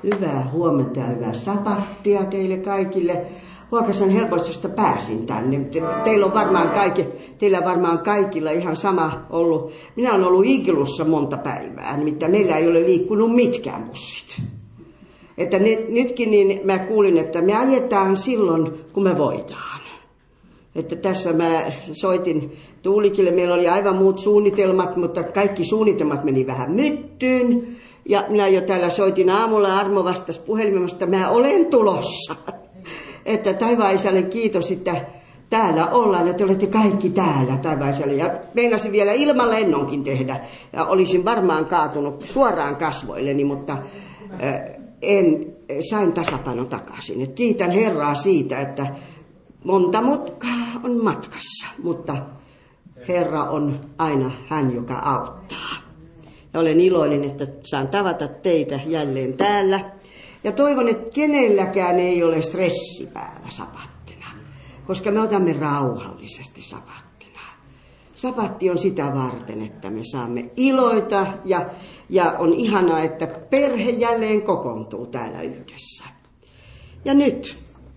Hyvää huomenta ja hyvää sapattia teille kaikille. Huokasan helposti, josta pääsin tänne. Teillä varmaan kaikilla ihan sama ollut. Minä olen ollut Iikilussa monta päivää, nimittäin meillä ei ole liikkunut mitkään bussit. Että nytkin niin mä kuulin, että me ajetaan silloin, kun me voidaan. Että tässä mä soitin Tuulikille, meillä oli aivan muut suunnitelmat, mutta kaikki suunnitelmat meni vähän myttyyn. Ja minä jo täällä soitin aamulla, Armo vastasi puhelimesta, mä olen tulossa. Että taivaisalle kiitos, että täällä ollaan, että olette kaikki täällä taivaisalle. Ja meinasin vielä ilmalennonkin tehdä. Ja olisin varmaan kaatunut suoraan kasvoilleni, mutta sain tasapainon takaisin. Et kiitän Herraa siitä, että monta mutkaa on matkassa, mutta Herra on aina hän, joka auttaa. Ja olen iloinen, että saan tavata teitä jälleen täällä. Ja toivon, että kenelläkään ei ole stressi päällä sapattina, koska me otamme rauhallisesti sapattina. Sapatti on sitä varten, että me saamme iloita ja on ihanaa, että perhe jälleen kokoontuu täällä yhdessä. Ja nyt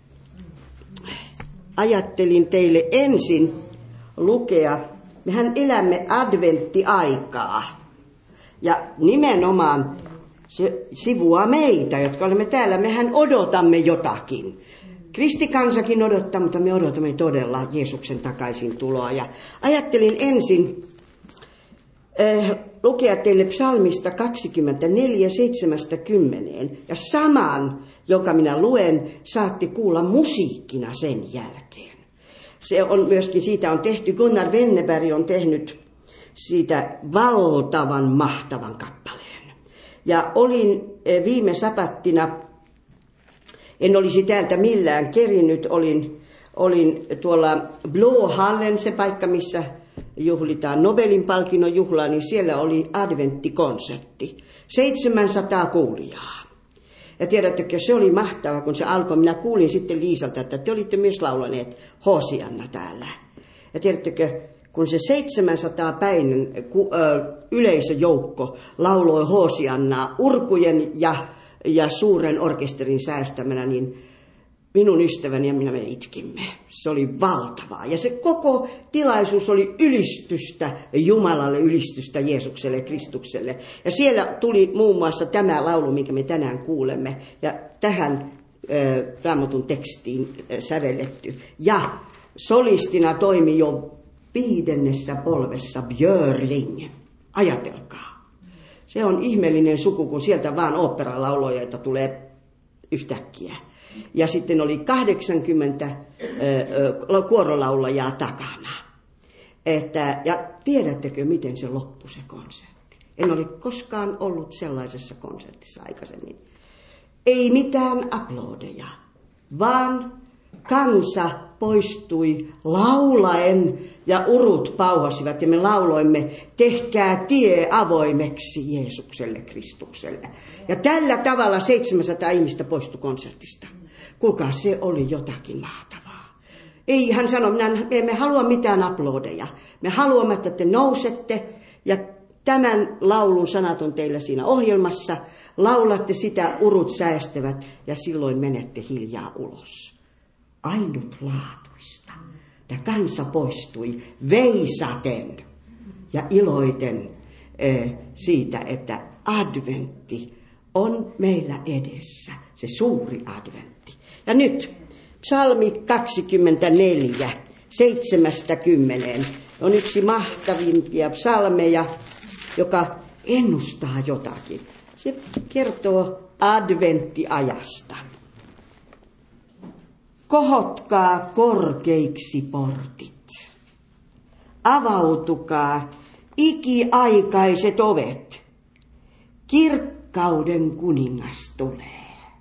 ajattelin teille ensin lukea, mehän elämme adventtiaikaa ja nimenomaan se sivuaa meitä, jotka olemme täällä. Mehän odotamme jotakin. Kristikansakin odottaa, mutta me odotamme todella Jeesuksen takaisin tuloa. Ja ajattelin ensin lukea teille psalmista 24, 7-10. Ja saman, jonka minä luen, saatte kuulla musiikkina sen jälkeen. Se on myöskin, siitä on tehty, Gunnar Wennerberg on tehnyt siitä valtavan mahtavan kappaleen. Ja olin viime sapattina, en olisi täältä millään kerinnyt, olin tuolla Blåhallen, se paikka, missä juhlitaan Nobelin palkinnon juhlaa, niin siellä oli adventtikonsertti. 700 kuulijaa. Ja tiedättekö, se oli mahtava, kun se alkoi. Minä kuulin sitten Liisalta, että te olitte myös laulaneet Hosianna täällä. Ja tiedättekö, kun se 700-päinen yleisöjoukko lauloi Hosiannaa urkujen ja suuren orkesterin säästämänä, niin minun ystäväni ja minä me itkimme. Se oli valtavaa. Ja se koko tilaisuus oli ylistystä Jumalalle, ylistystä Jeesukselle, Kristukselle. Ja siellä tuli muun muassa tämä laulu, minkä me tänään kuulemme. Ja tähän Raamatun tekstiin sävelletty. Ja solistina toimi jo 5. polvessa Björling. Ajatelkaa. Se on ihmeellinen suku, kun sieltä vaan oopperalauloja tulee yhtäkkiä. Ja sitten oli 80 kuorolaulajaa takana. Ja tiedättekö, miten se loppui se konsertti? En ole koskaan ollut sellaisessa konsertissa aikaisemmin. Ei mitään aplodeja, vaan kansa poistui laulaen ja urut pauhasivat ja me lauloimme, tehkää tie avoimeksi Jeesukselle, Kristukselle. Ja tällä tavalla 700 ihmistä poistui konsertista. Kuulkaa, se oli jotakin mahtavaa. Ei, hän sanoi, me emme halua mitään aplodeja. Me haluamme, että te nousette ja tämän laulun sanat on teillä siinä ohjelmassa. Laulatte sitä, urut säästävät ja silloin menette hiljaa ulos. Ainutlaatuista. Tämä kansa poistui veisaten ja iloiten siitä, että adventti on meillä edessä. Se suuri adventti. Ja nyt psalmi 24, 7-10 on yksi mahtavimpia psalmeja, joka ennustaa jotakin. Se kertoo adventtiajasta. Kohotkaa korkeiksi portit. Avautukaa ikiaikaiset ovet. Kirkkauden kuningas tulee.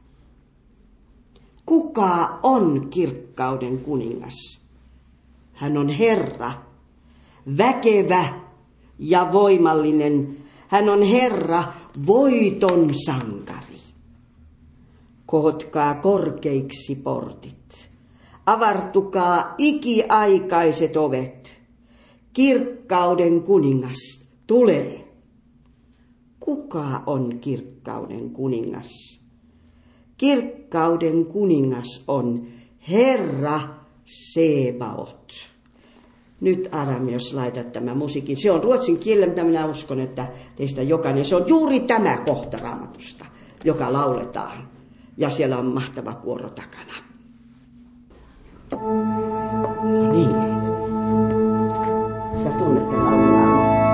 Kuka on kirkkauden kuningas? Hän on Herra, väkevä ja voimallinen. Hän on Herra, voiton sankari. Kohotkaa korkeiksi portit. Avartukaa ikiaikaiset ovet. Kirkkauden kuningas tulee. Kuka on kirkkauden kuningas? Kirkkauden kuningas on Herra Sebaot. Nyt Adam, jos laitat tämän musiikin. Se on ruotsin kielellä, mitä minä uskon, että teistä jokainen. Se on juuri tämä kohta Raamatusta, joka lauletaan. Ja siellä on mahtava kuoro takana. No niin. Sä tunnet tämän laulun.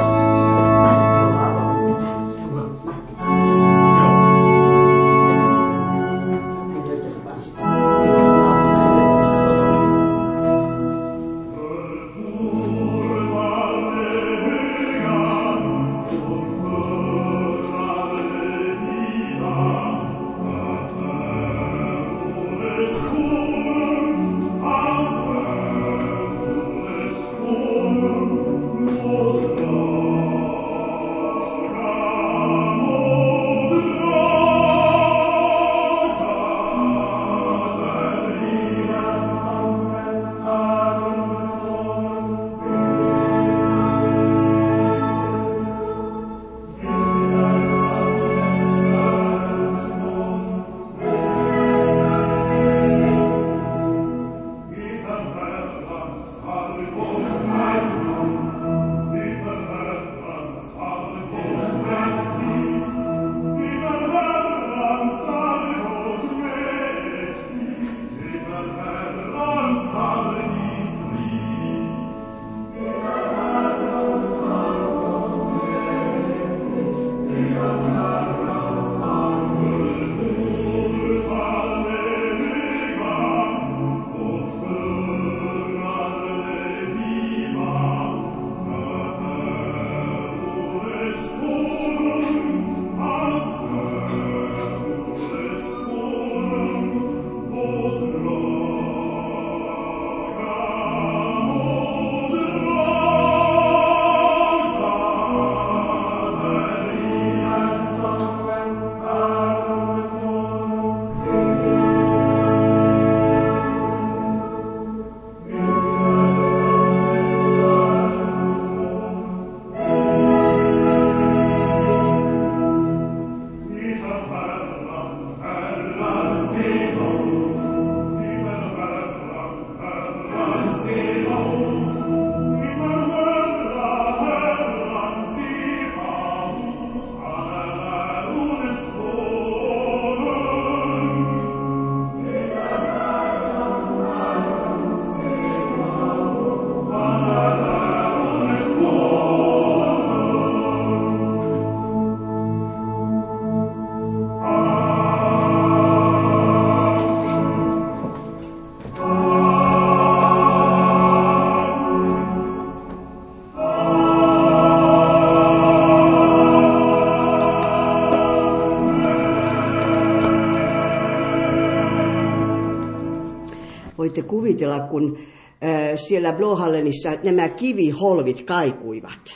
Voitte kuvitella, kun siellä Blåhallenissa nämä kiviholvit kaikuivat,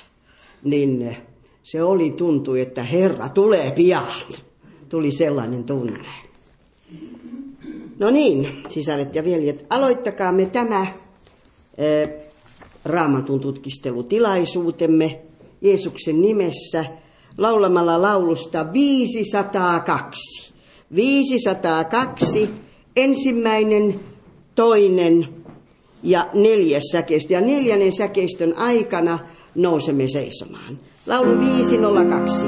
niin se tuntui, että Herra tulee pian. Tuli sellainen tunne. No niin, sisaret ja veljet, aloittakaamme tämä Raamatun tutkistelutilaisuutemme Jeesuksen nimessä laulamalla laulusta 502. 502, ensimmäinen, toinen ja 4. säkeistö. Ja 4. säkeistön aikana nousemme seisomaan. Laulu 502.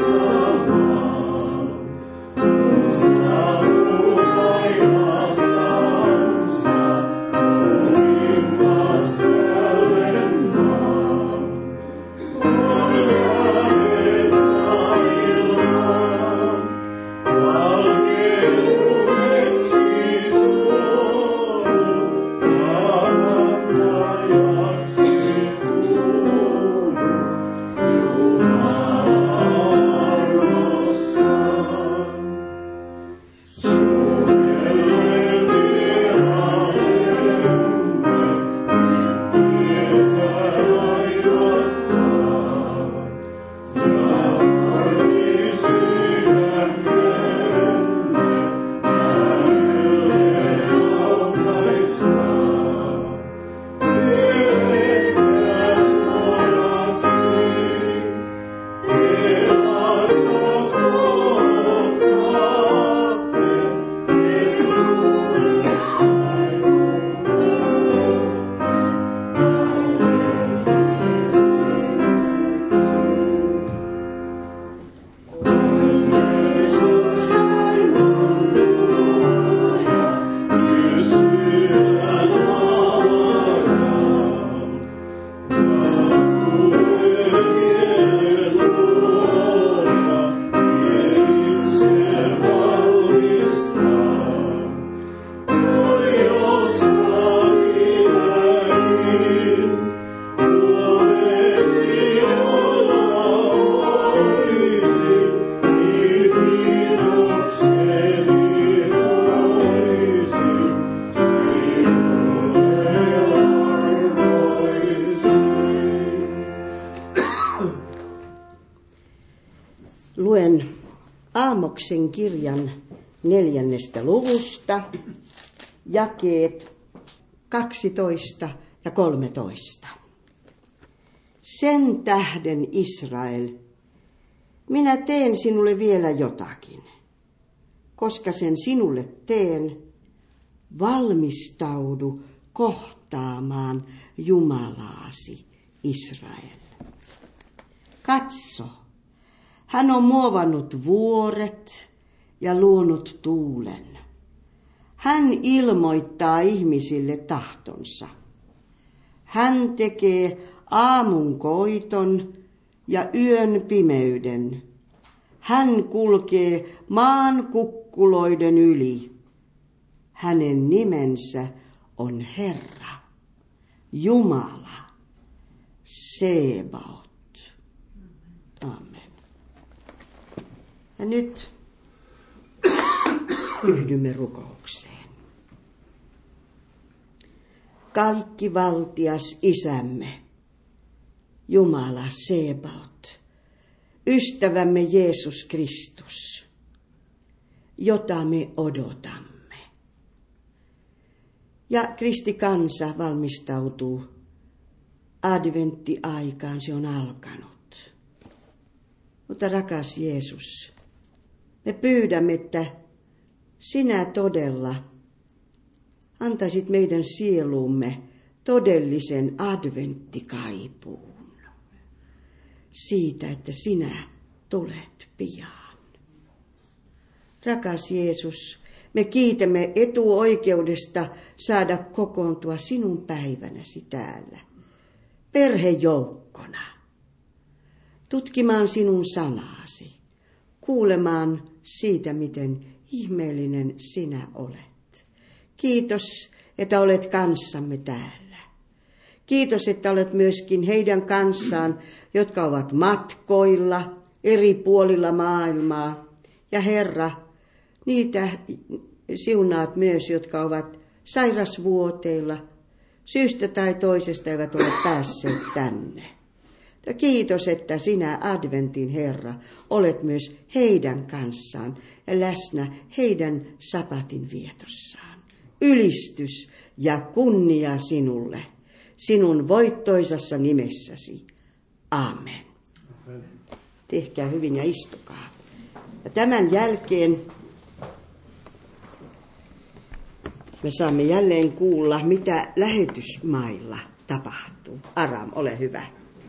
Stop. Aamoksen kirjan 4. luvusta, jakeet 12 ja 13. Sen tähden, Israel, minä teen sinulle vielä jotakin. Koska sen sinulle teen, valmistaudu kohtaamaan Jumalaasi, Israel. Katso, hän on muovannut vuoret ja luonut tuulen. Hän ilmoittaa ihmisille tahtonsa. Hän tekee aamun koiton ja yön pimeyden. Hän kulkee maan kukkuloiden yli. Hänen nimensä on Herra, Jumala, Sebaot. Amen. Ja nyt yhdymme rukoukseen. Kaikkivaltias Isämme, Jumala Sebaot, ystävämme Jeesus Kristus, jota me odotamme. Ja kristikansa valmistautuu adventtiaikaan, se on alkanut. Mutta rakas Jeesus, me pyydämme, että sinä todella antaisit meidän sieluumme todellisen adventtikaipuun siitä, että sinä tulet pian. Rakas Jeesus, me kiitämme etuoikeudesta saada kokoontua sinun päivänäsi täällä, perhejoukkona, tutkimaan sinun sanasi, kuulemaan siitä, miten ihmeellinen sinä olet. Kiitos, että olet kanssamme täällä. Kiitos, että olet myöskin heidän kanssaan, jotka ovat matkoilla eri puolilla maailmaa. Ja Herra, niitä siunaat myös, jotka ovat sairasvuoteilla, syystä tai toisesta eivät ole päässeet tänne. Ja kiitos, että sinä adventin Herra olet myös heidän kanssaan ja läsnä heidän sapatin vietossaan. Ylistys ja kunnia sinulle, sinun voittoisassa nimessäsi. Amen. Tehkää hyvin ja istukaa. Ja tämän jälkeen me saamme jälleen kuulla, mitä lähetysmailla tapahtuu. Aram, ole hyvä.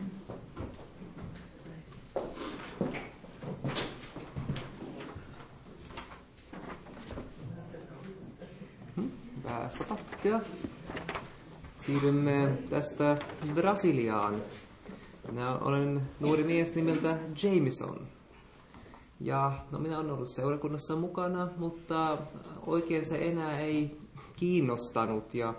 Hyvää sapattia. Siirrymme tästä Brasiliaan. Minä olen nuori mies nimeltä Jameson. Ja minä olen ollut seurakunnassa mukana, mutta oikein se enää ei kiinnostanut. Ja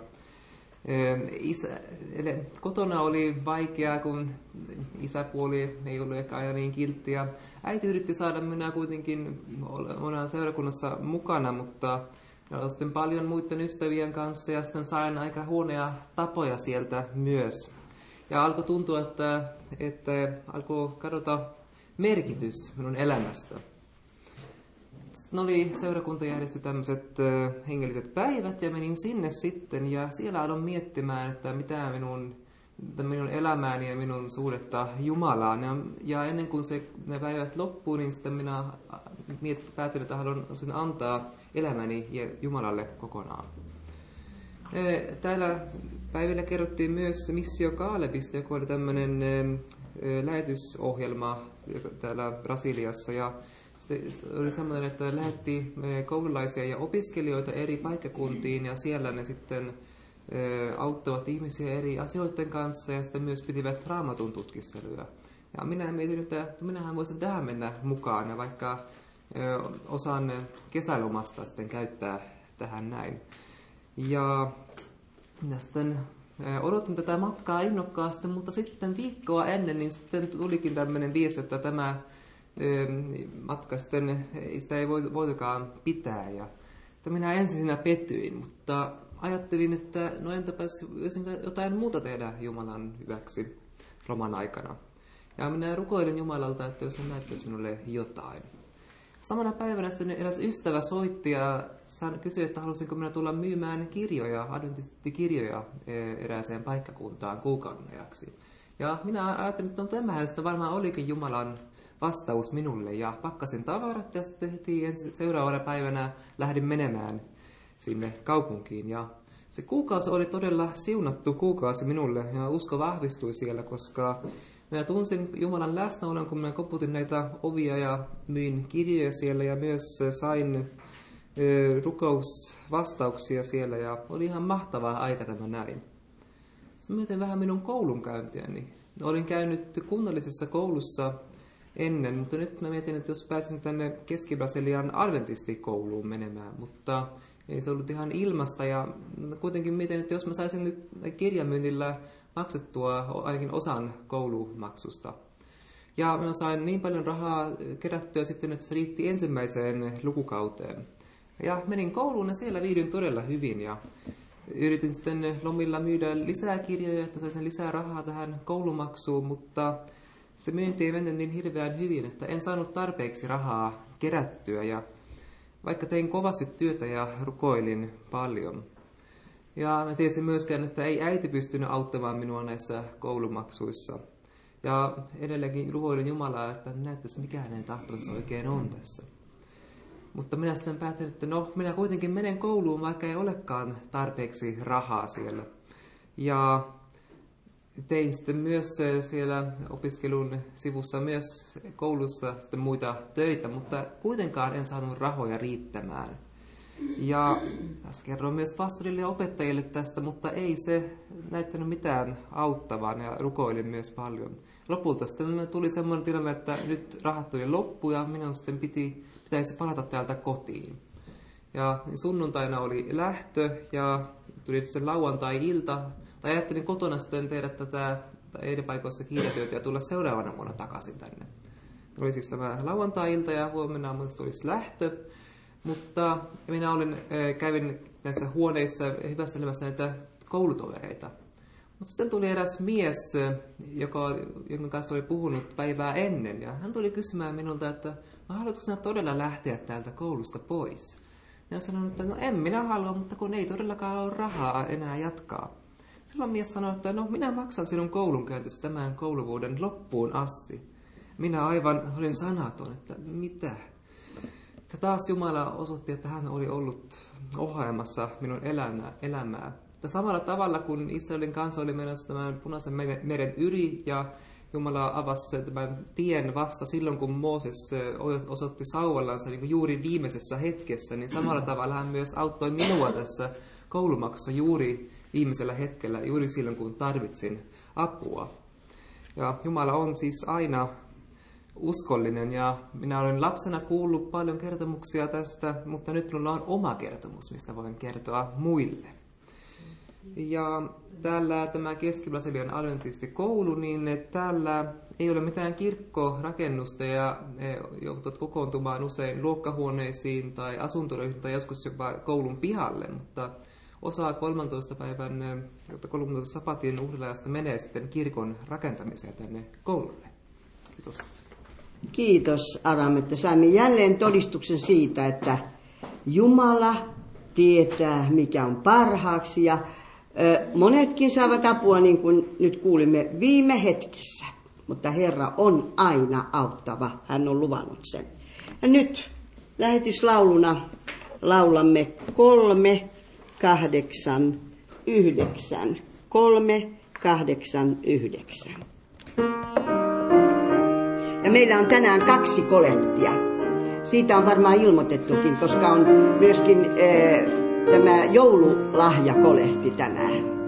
kotona oli vaikeaa, kun isäpuoli ei ollut ehkä aina niin kiltti. Ja äiti yritti saada minä kuitenkin olemaan seurakunnassa mukana, mutta oli sitten paljon muiden ystävien kanssa ja sitten sain aika huonoja tapoja sieltä myös. Ja alkoi tuntua, että alkoi kadota merkitys minun elämästä. Sitten oli seurakunta järjesti tämmöiset hengelliset päivät ja menin sinne sitten ja siellä aloin miettimään, että mitä minun elämääni ja minun suhdetta Jumalaan. Ja ennen kuin ne päivät loppuu, niin sitten minä päätin, että haluan antaa elämäni Jumalalle kokonaan. Täällä päivillä kerrottiin myös Missio Kaalebista, joka oli tämmöinen lähetysohjelma täällä Brasiliassa. Ja oli semmoinen, että lähetti koululaisia ja opiskelijoita eri paikkakuntiin ja siellä ne sitten auttavat ihmisiä eri asioiden kanssa ja sitten myös pitivät raamatun tutkiskeluja. Ja minä mietin, että minähän voisin tähän mennä mukaan ja vaikka osaan kesälomasta sitten käyttää tähän näin. Ja sitten odotin tätä matkaa innokkaasti, mutta sitten viikkoa ennen niin sitten tulikin tämmöinen viesti, että tämä matka sitten sitä ei voitukaan pitää. Ja minä ensin siinä pettyin, mutta ajattelin, että no entäpäs voisin jotain muuta tehdä Jumalan hyväksi loman aikana. Ja minä rukoilin Jumalalta, että jos hän näyttäisi minulle jotain. Samana päivänä sitten eräs ystävä soitti ja kysyi, että halusinko minä tulla myymään kirjoja, adventistikirjoja erääseen paikkakuntaan kuukauden ajaksi. Ja minä ajattelin, että tämähän sitä varmaan olikin Jumalan vastaus minulle. Ja pakkasin tavarat ja sitten heti seuraavana päivänä lähdin menemään sinne kaupunkiin. Ja se kuukausi oli todella siunattu kuukausi minulle ja usko vahvistui siellä, koska minä tunsin Jumalan läsnäolon, kun minä koputin näitä ovia ja myin kirjoja siellä ja myös sain rukousvastauksia siellä ja oli ihan mahtavaa aika tämä näin. Sitten mietin vähän minun koulunkäyntiäni. Olin käynyt kunnallisessa koulussa ennen, mutta nyt mä mietin, että jos pääsisin tänne Keski-Brasilian adventistikouluun menemään, mutta ei se ollut ihan ilmasta ja kuitenkin mietin, että jos mä saisin nyt kirjamyynnillä maksettua ainakin osan koulumaksusta. Ja minä sain niin paljon rahaa kerättyä sitten, että se riitti ensimmäiseen lukukauteen. Ja menin kouluun ja siellä viihdyin todella hyvin ja yritin sitten lomilla myydä lisää kirjoja, että saisin lisää rahaa tähän koulumaksuun, mutta se myynti ei mennyt niin hirveän hyvin, että en saanut tarpeeksi rahaa kerättyä ja vaikka tein kovasti työtä ja rukoilin paljon. Ja mä tiesin myöskään, että ei äiti pystynyt auttamaan minua näissä koulumaksuissa. Ja edelleenkin rukoilin Jumalaa, että näyttäisi mikä hänen tahtonsa oikein on tässä. Mutta minä sitten päätin, että minä kuitenkin menen kouluun, vaikka ei olekaan tarpeeksi rahaa siellä. Ja tein sitten myös siellä opiskelun sivussa myös koulussa sitten muita töitä, mutta kuitenkaan en saanut rahoja riittämään. Ja taas kerroin myös pastorille ja opettajille tästä, mutta ei se näyttänyt mitään auttavan ja rukoilin myös paljon. Lopulta sitten tuli semmoinen tilanne, että nyt rahat tuli loppu ja minun sitten pitäisi palata täältä kotiin. Ja sunnuntaina oli lähtö ja tuli sitten lauantai-ilta. Tai ajattelin kotona sitten tehdä tätä eri paikoissa kirjatyötä ja tulla seuraavana vuonna takaisin tänne. Oli siis tämä lauantai-ilta ja huomenna aamulla tulisi lähtö. Mutta minä kävin näissä huoneissa hyvästelemässä näitä koulutovereita. Mutta sitten tuli eräs mies, jonka kanssa oli puhunut päivää ennen. Ja hän tuli kysymään minulta, että haluatko sinä todella lähteä täältä koulusta pois? Ja sanoin, että en minä halua, mutta kun ei todellakaan ole rahaa enää jatkaa. Silloin mies sanoi, että minä maksan sinun koulunkäytössä tämän kouluvuoden loppuun asti. Minä aivan olin sanaton, että mitä? Ja taas Jumala osoitti, että hän oli ollut ohjaamassa minun elämää. Ja samalla tavalla, kun Israelin kansa oli menossa tämän Punaisen meren yli ja Jumala avasi tämän tien vasta silloin, kun Mooses osoitti sauvallansa niin juuri viimeisessä hetkessä, niin samalla tavalla hän myös auttoi minua tässä koulumaksussa juuri viimeisellä hetkellä, juuri silloin, kun tarvitsin apua. Ja Jumala on siis aina uskollinen ja minä olen lapsena kuullut paljon kertomuksia tästä, mutta nyt minulla on oma kertomus, mistä voin kertoa muille. Ja täällä tämä Keski-Brasilian adventistikoulu, niin täällä ei ole mitään kirkkorakennusta ja joutuvat kokoontumaan usein luokkahuoneisiin tai asuntoihin tai joskus jopa koulun pihalle, mutta osa 13. päivän, 13. sapatin uhrilajasta menee sitten kirkon rakentamiseen tänne koululle. Kiitos. Kiitos Aram, että saimme jälleen todistuksen siitä, että Jumala tietää mikä on parhaaksi ja monetkin saavat apua niin kuin nyt kuulimme viime hetkessä, mutta Herra on aina auttava, hän on luvannut sen. Ja nyt lähetyslauluna laulamme 389. 389. Ja meillä on tänään 2 kolehtia. Siitä on varmaan ilmoitettukin, koska on myöskin tämä joululahjakolehti tänään.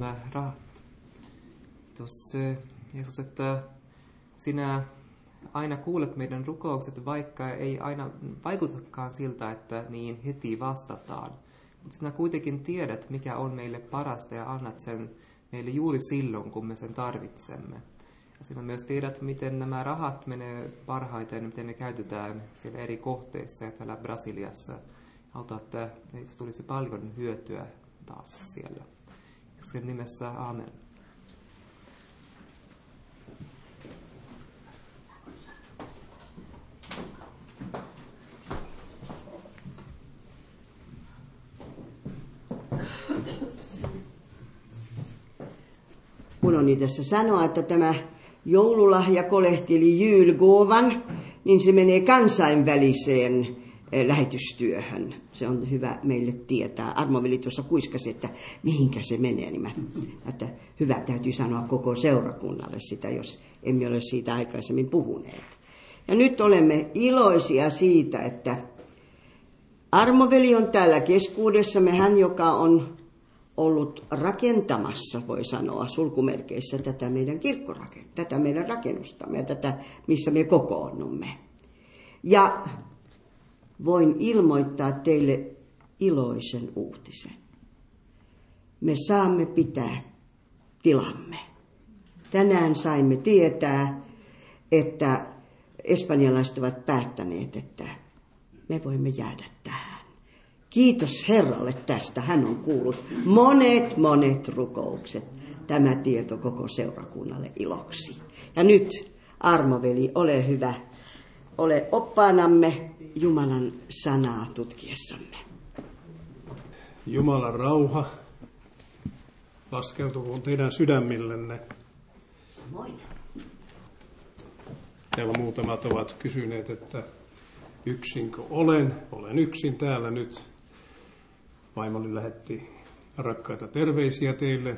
nämä rahat. Kiitos Jeesus, että sinä aina kuulet meidän rukoukset, vaikka ei aina vaikutakaan siltä, että niin heti vastataan. Mutta sinä kuitenkin tiedät, mikä on meille parasta ja annat sen meille juuri silloin, kun me sen tarvitsemme. Ja sinä myös tiedät, miten nämä rahat menee parhaiten, miten ne käytetään siellä eri kohteissa ja täällä Brasiliassa. Auta, että meistä tulisi paljon hyötyä taas siellä. Jeesuksen nimessä, aamen. Mun on tässä sanoa, että tämä joululahjakolehti eli julgåvan, niin se menee kansainväliseen lähetystyöhön. Se on hyvä meille tietää. Armo-veli tuossa kuiskasi, että mihinkä se menee. Niin että hyvä täytyy sanoa koko seurakunnalle sitä, jos emme ole siitä aikaisemmin puhuneet. Ja nyt olemme iloisia siitä, että Armo-veli on täällä keskuudessamme, hän joka on ollut rakentamassa, voi sanoa, sulkumerkeissä tätä meidän tätä meidän rakennustamme ja tätä, missä me kokoonnumme. Ja voin ilmoittaa teille iloisen uutisen. Me saamme pitää tilamme. Tänään saimme tietää, että espanjalaiset ovat päättäneet, että me voimme jäädä tähän. Kiitos Herralle tästä. Hän on kuullut monet rukoukset. Tämä tieto koko seurakunnalle iloksi. Ja nyt, Armo-veli, ole hyvä. Ole oppaanamme Jumalan sanaa tutkiessamme. Jumalan rauha laskeutukoon teidän sydämillenne. Moi. Täällä muutamat ovat kysyneet, että yksinkö olen. Olen yksin täällä nyt. Vaimoni lähetti rakkaita terveisiä teille.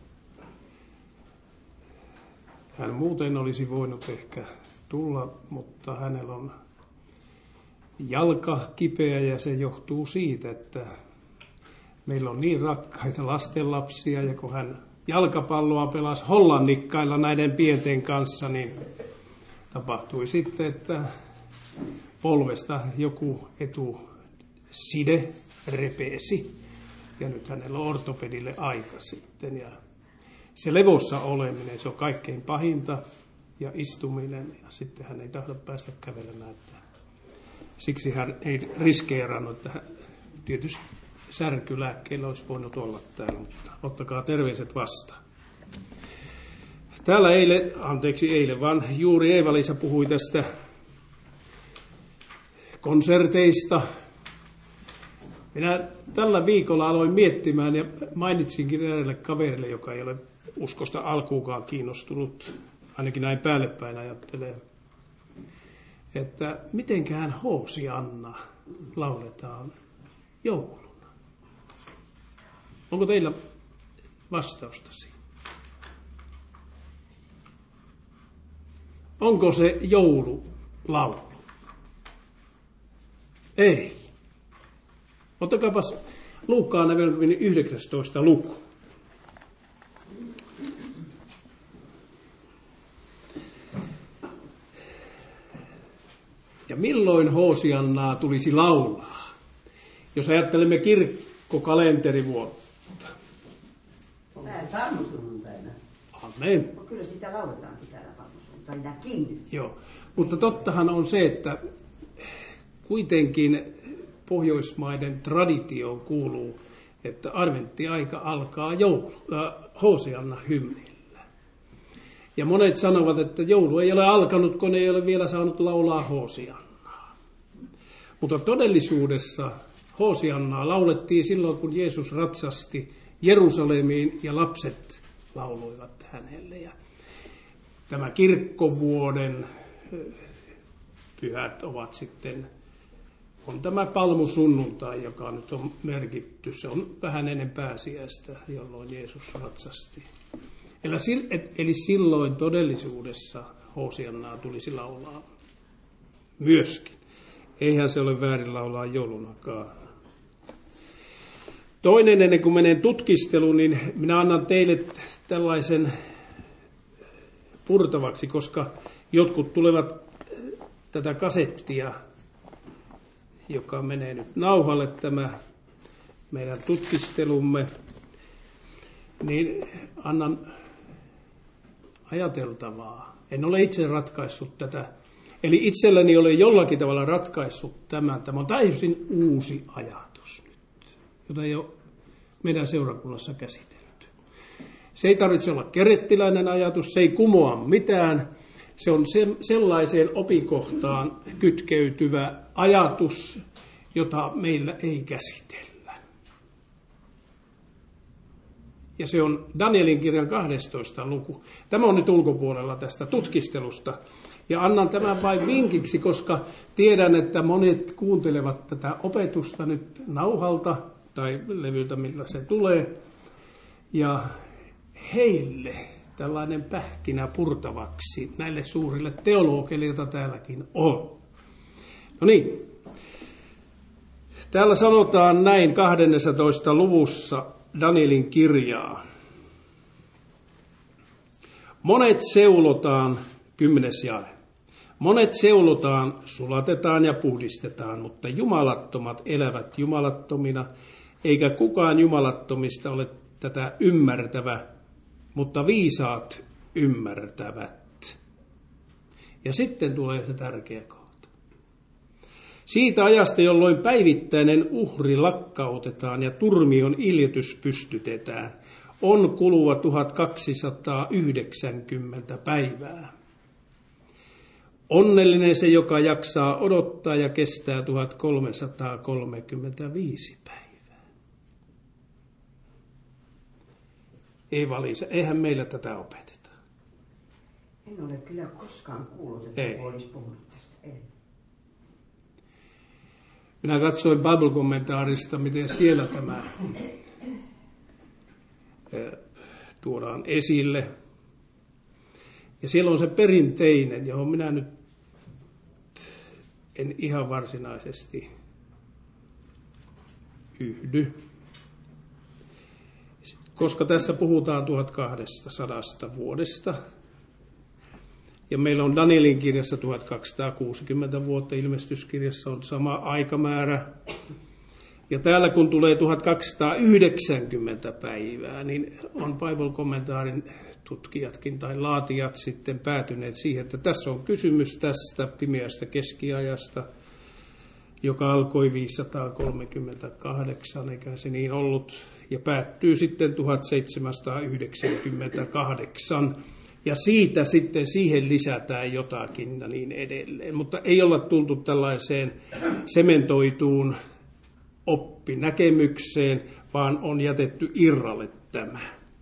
Hän muuten olisi voinut ehkä tulla, mutta hänellä on jalka kipeä ja se johtuu siitä, että meillä on niin rakkaita lastenlapsia ja kun hän jalkapalloa pelasi hollannikkailla näiden pienten kanssa, niin tapahtui sitten, että polvesta joku etuside repeesi ja nyt hänellä on ortopedille aika sitten ja se levossa oleminen, se on kaikkein pahinta ja istuminen ja sitten hän ei tahdo päästä kävelemään. Siksi hän ei riskeerannut, että tietysti särkylääkkeillä olisi voinut olla täällä, mutta ottakaa terveiset vastaan. Täällä eilen, vaan juuri Eeva-Liisa puhui tästä konserteista. Minä tällä viikolla aloin miettimään ja mainitsinkin eräälle kaverille, joka ei ole uskosta alkuukaan kiinnostunut, ainakin näin päällepäin ajattelee, että mitenkään Hoosianna lauletaan jouluna. Onko teillä vastausta siihen? Onko se joululaulu? Ei. Ottakaapas Luukkaan 19. luku. Ja milloin Hoosiannaa tulisi laulaa? Jos ajattelemme kirkkokalenterivuotta. Palmusunnuntaina. Amen. Kyllä sitä lauletaankin täällä palmusunnuntainakin. Joo, mutta tottahan on se, että kuitenkin Pohjoismaiden traditioon kuuluu, että adventtiaika alkaa Hoosianna hymnillä. Ja monet sanovat, että joulu ei ole alkanut, kun ei ole vielä saanut laulaa Hoosiannaa. Mutta todellisuudessa Hoosiannaa laulettiin silloin, kun Jeesus ratsasti Jerusalemiin ja lapset lauloivat hänelle. Ja tämä kirkkovuoden pyhät ovat sitten, on tämä palmusunnuntai, joka nyt on merkitty. Se on vähän ennen pääsiäistä, jolloin Jeesus ratsasti. Eli silloin todellisuudessa Hoosiannaa tulisi laulaa myöskin. Eihän se ole väärin laulaa joulunakaan. Toinen, ennen kuin menen tutkisteluun, niin minä annan teille tällaisen purtavaksi, koska jotkut tulevat tätä kasettia, joka menee nyt nauhalle, tämä meidän tutkistelumme, niin annan ajateltavaa. En ole itse ratkaissut tätä. Eli itselläni olen jollakin tavalla ratkaissut tämän. Tämä on täysin uusi ajatus nyt, jota ei ole meidän seurakunnassa käsitelty. Se ei tarvitse olla kerettiläinen ajatus, se ei kumoa mitään. Se on sellaiseen opikohtaan kytkeytyvä ajatus, jota meillä ei käsitellä. Ja se on Danielin kirjan 12. luku. Tämä on nyt ulkopuolella tästä tutkistelusta. Ja annan tämän vain vinkiksi, koska tiedän, että monet kuuntelevat tätä opetusta nyt nauhalta tai levyltä, millä se tulee. Ja heille tällainen pähkinä purtavaksi näille suurille teologeille, joita täälläkin on. No niin. Täällä sanotaan näin 12. luvussa Danielin kirjaa. Monet seulotaan, 10. jae. Monet seulotaan, sulatetaan ja puhdistetaan, mutta jumalattomat elävät jumalattomina, eikä kukaan jumalattomista ole tätä ymmärtävä, mutta viisaat ymmärtävät. Ja sitten tulee se tärkeä kohta. Siitä ajasta, jolloin päivittäinen uhri lakkautetaan ja turmion iljetys pystytetään, on kuluva 1290 päivää. Onnellinen se, joka jaksaa odottaa ja kestää 1335 päivää. Eeva-Liisa, eihän meillä tätä opeteta. En ole kyllä koskaan kuullut, että olisi puhunut tästä. Ei. Minä katsoin Bible-kommentaarista, miten siellä tämä tuodaan esille. Ja siellä on se perinteinen, johon minä nyt en ihan varsinaisesti yhdy. Koska tässä puhutaan 1200 vuodesta. Ja meillä on Danielin kirjassa 1260 vuotta, ilmestyskirjassa on sama aikamäärä. Ja täällä kun tulee 1290 päivää, niin on Bible-kommentaarin tutkijatkin tai laatijat sitten päätyneet siihen, että tässä on kysymys tästä pimeästä keskiajasta, joka alkoi 538, eikä se niin ollut, ja päättyy sitten 1798. Ja siitä sitten siihen lisätään jotakin ja niin edelleen. Mutta ei olla tultu tällaiseen sementoituun oppinäkemykseen, vaan on jätetty irralle tämä.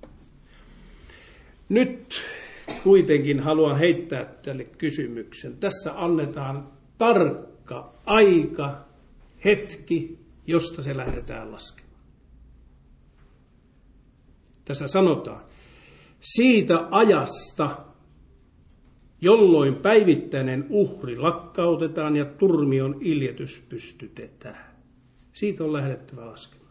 Nyt kuitenkin haluan heittää tälle kysymyksen. Tässä annetaan tarkka aika, hetki, josta se lähdetään laskemaan. Tässä sanotaan, siitä ajasta, jolloin päivittäinen uhri lakkautetaan ja turmion iljetys pystytetään. Siitä on lähdettävä laskemaan.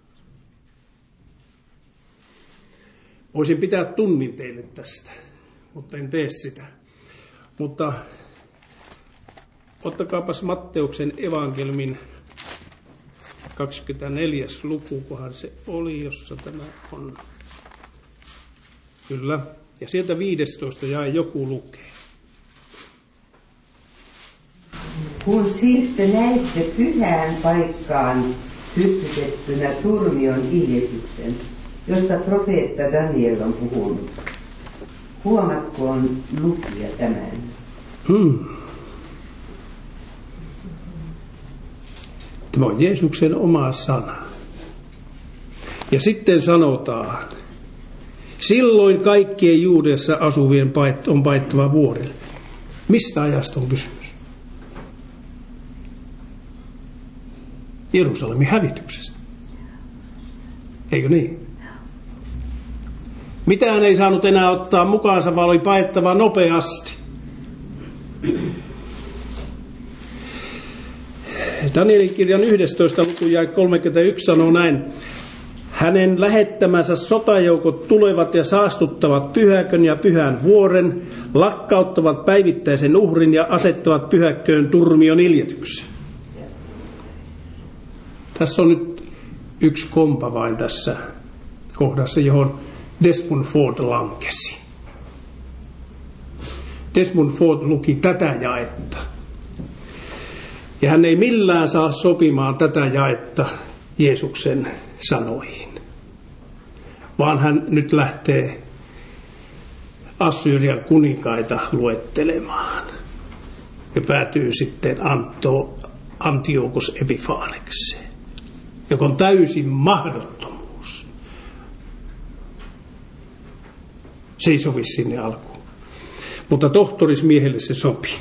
Voisin pitää tunnin teille tästä, mutta en tee sitä. Mutta ottakaapas Matteuksen evankeliumin 24. luku, kunhan se oli, jossa tämä on. Kyllä. Ja sieltä 15 jae joku lukee. Kun siirte näitte pyhään paikkaan pystytettynä turmion iljetyksen, josta profeetta Daniel on puhunut. Huomatkoon lukija tämän? Tämä on Jeesuksen oma sana. Ja sitten sanotaan, silloin kaikkien Juudeassa asuvien on paettava vuorille. Mistä ajasta on kysymys? Jerusalemin hävityksestä. Eikö niin? Mitään ei saanut enää ottaa mukaansa, vaan oli paettava nopeasti. Danielin kirjan 11. luku jae 31 sanoo näin. Hänen lähettämänsä sotajoukot tulevat ja saastuttavat pyhäkön ja pyhän vuoren, lakkauttavat päivittäisen uhrin ja asettavat pyhäkköön turmion iljetyksen. Tässä on nyt yksi kompa vain tässä kohdassa, johon Desmond Ford lankesi. Desmond Ford luki tätä jaetta. Ja hän ei millään saa sopimaan tätä jaetta Jeesuksen sanoihin, vaan hän nyt lähtee Assyrian kuninkaita luettelemaan ja päätyy sitten Antiochos Epiphanekseen, joka on täysin mahdottomuus. Se ei sovi sinne alkuun, mutta tohtorismiehelle se sopii.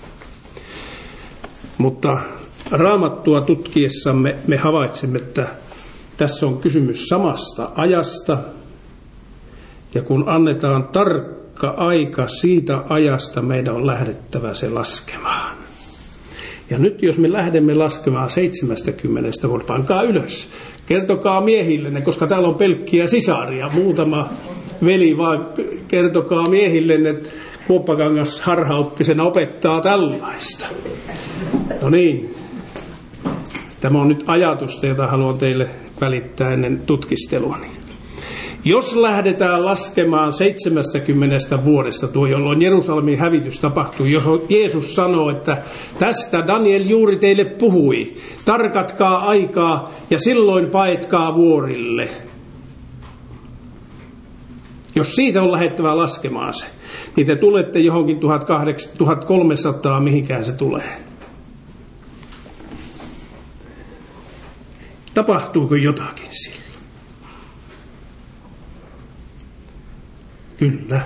Mutta Raamattua tutkiessamme me havaitsemme, että tässä on kysymys samasta ajasta, ja kun annetaan tarkka aika siitä ajasta, meidän on lähdettävä se laskemaan. Ja nyt jos me lähdemme laskemaan 70 vuotta, pankaa ylös. Kertokaa miehillenne, koska täällä on pelkkiä sisaria, muutama veli, vaan kertokaa miehillenne, että Kuoppakangas harhaoppisena opettaa tällaista. No niin, tämä on nyt ajatusta, jota haluan teille välittää ennen tutkisteluani. Jos lähdetään laskemaan 70 vuodesta tuo, jolloin Jerusalemin hävitys tapahtui, johon Jeesus sanoo, että tästä Daniel juuri teille puhui, tarkatkaa aikaa ja silloin paetkaa vuorille. Jos siitä on lähdettävä laskemaan se, niin te tulette johonkin 1300, mihinkään se tulee. Tapahtuuko jotakin sillä? Kyllä.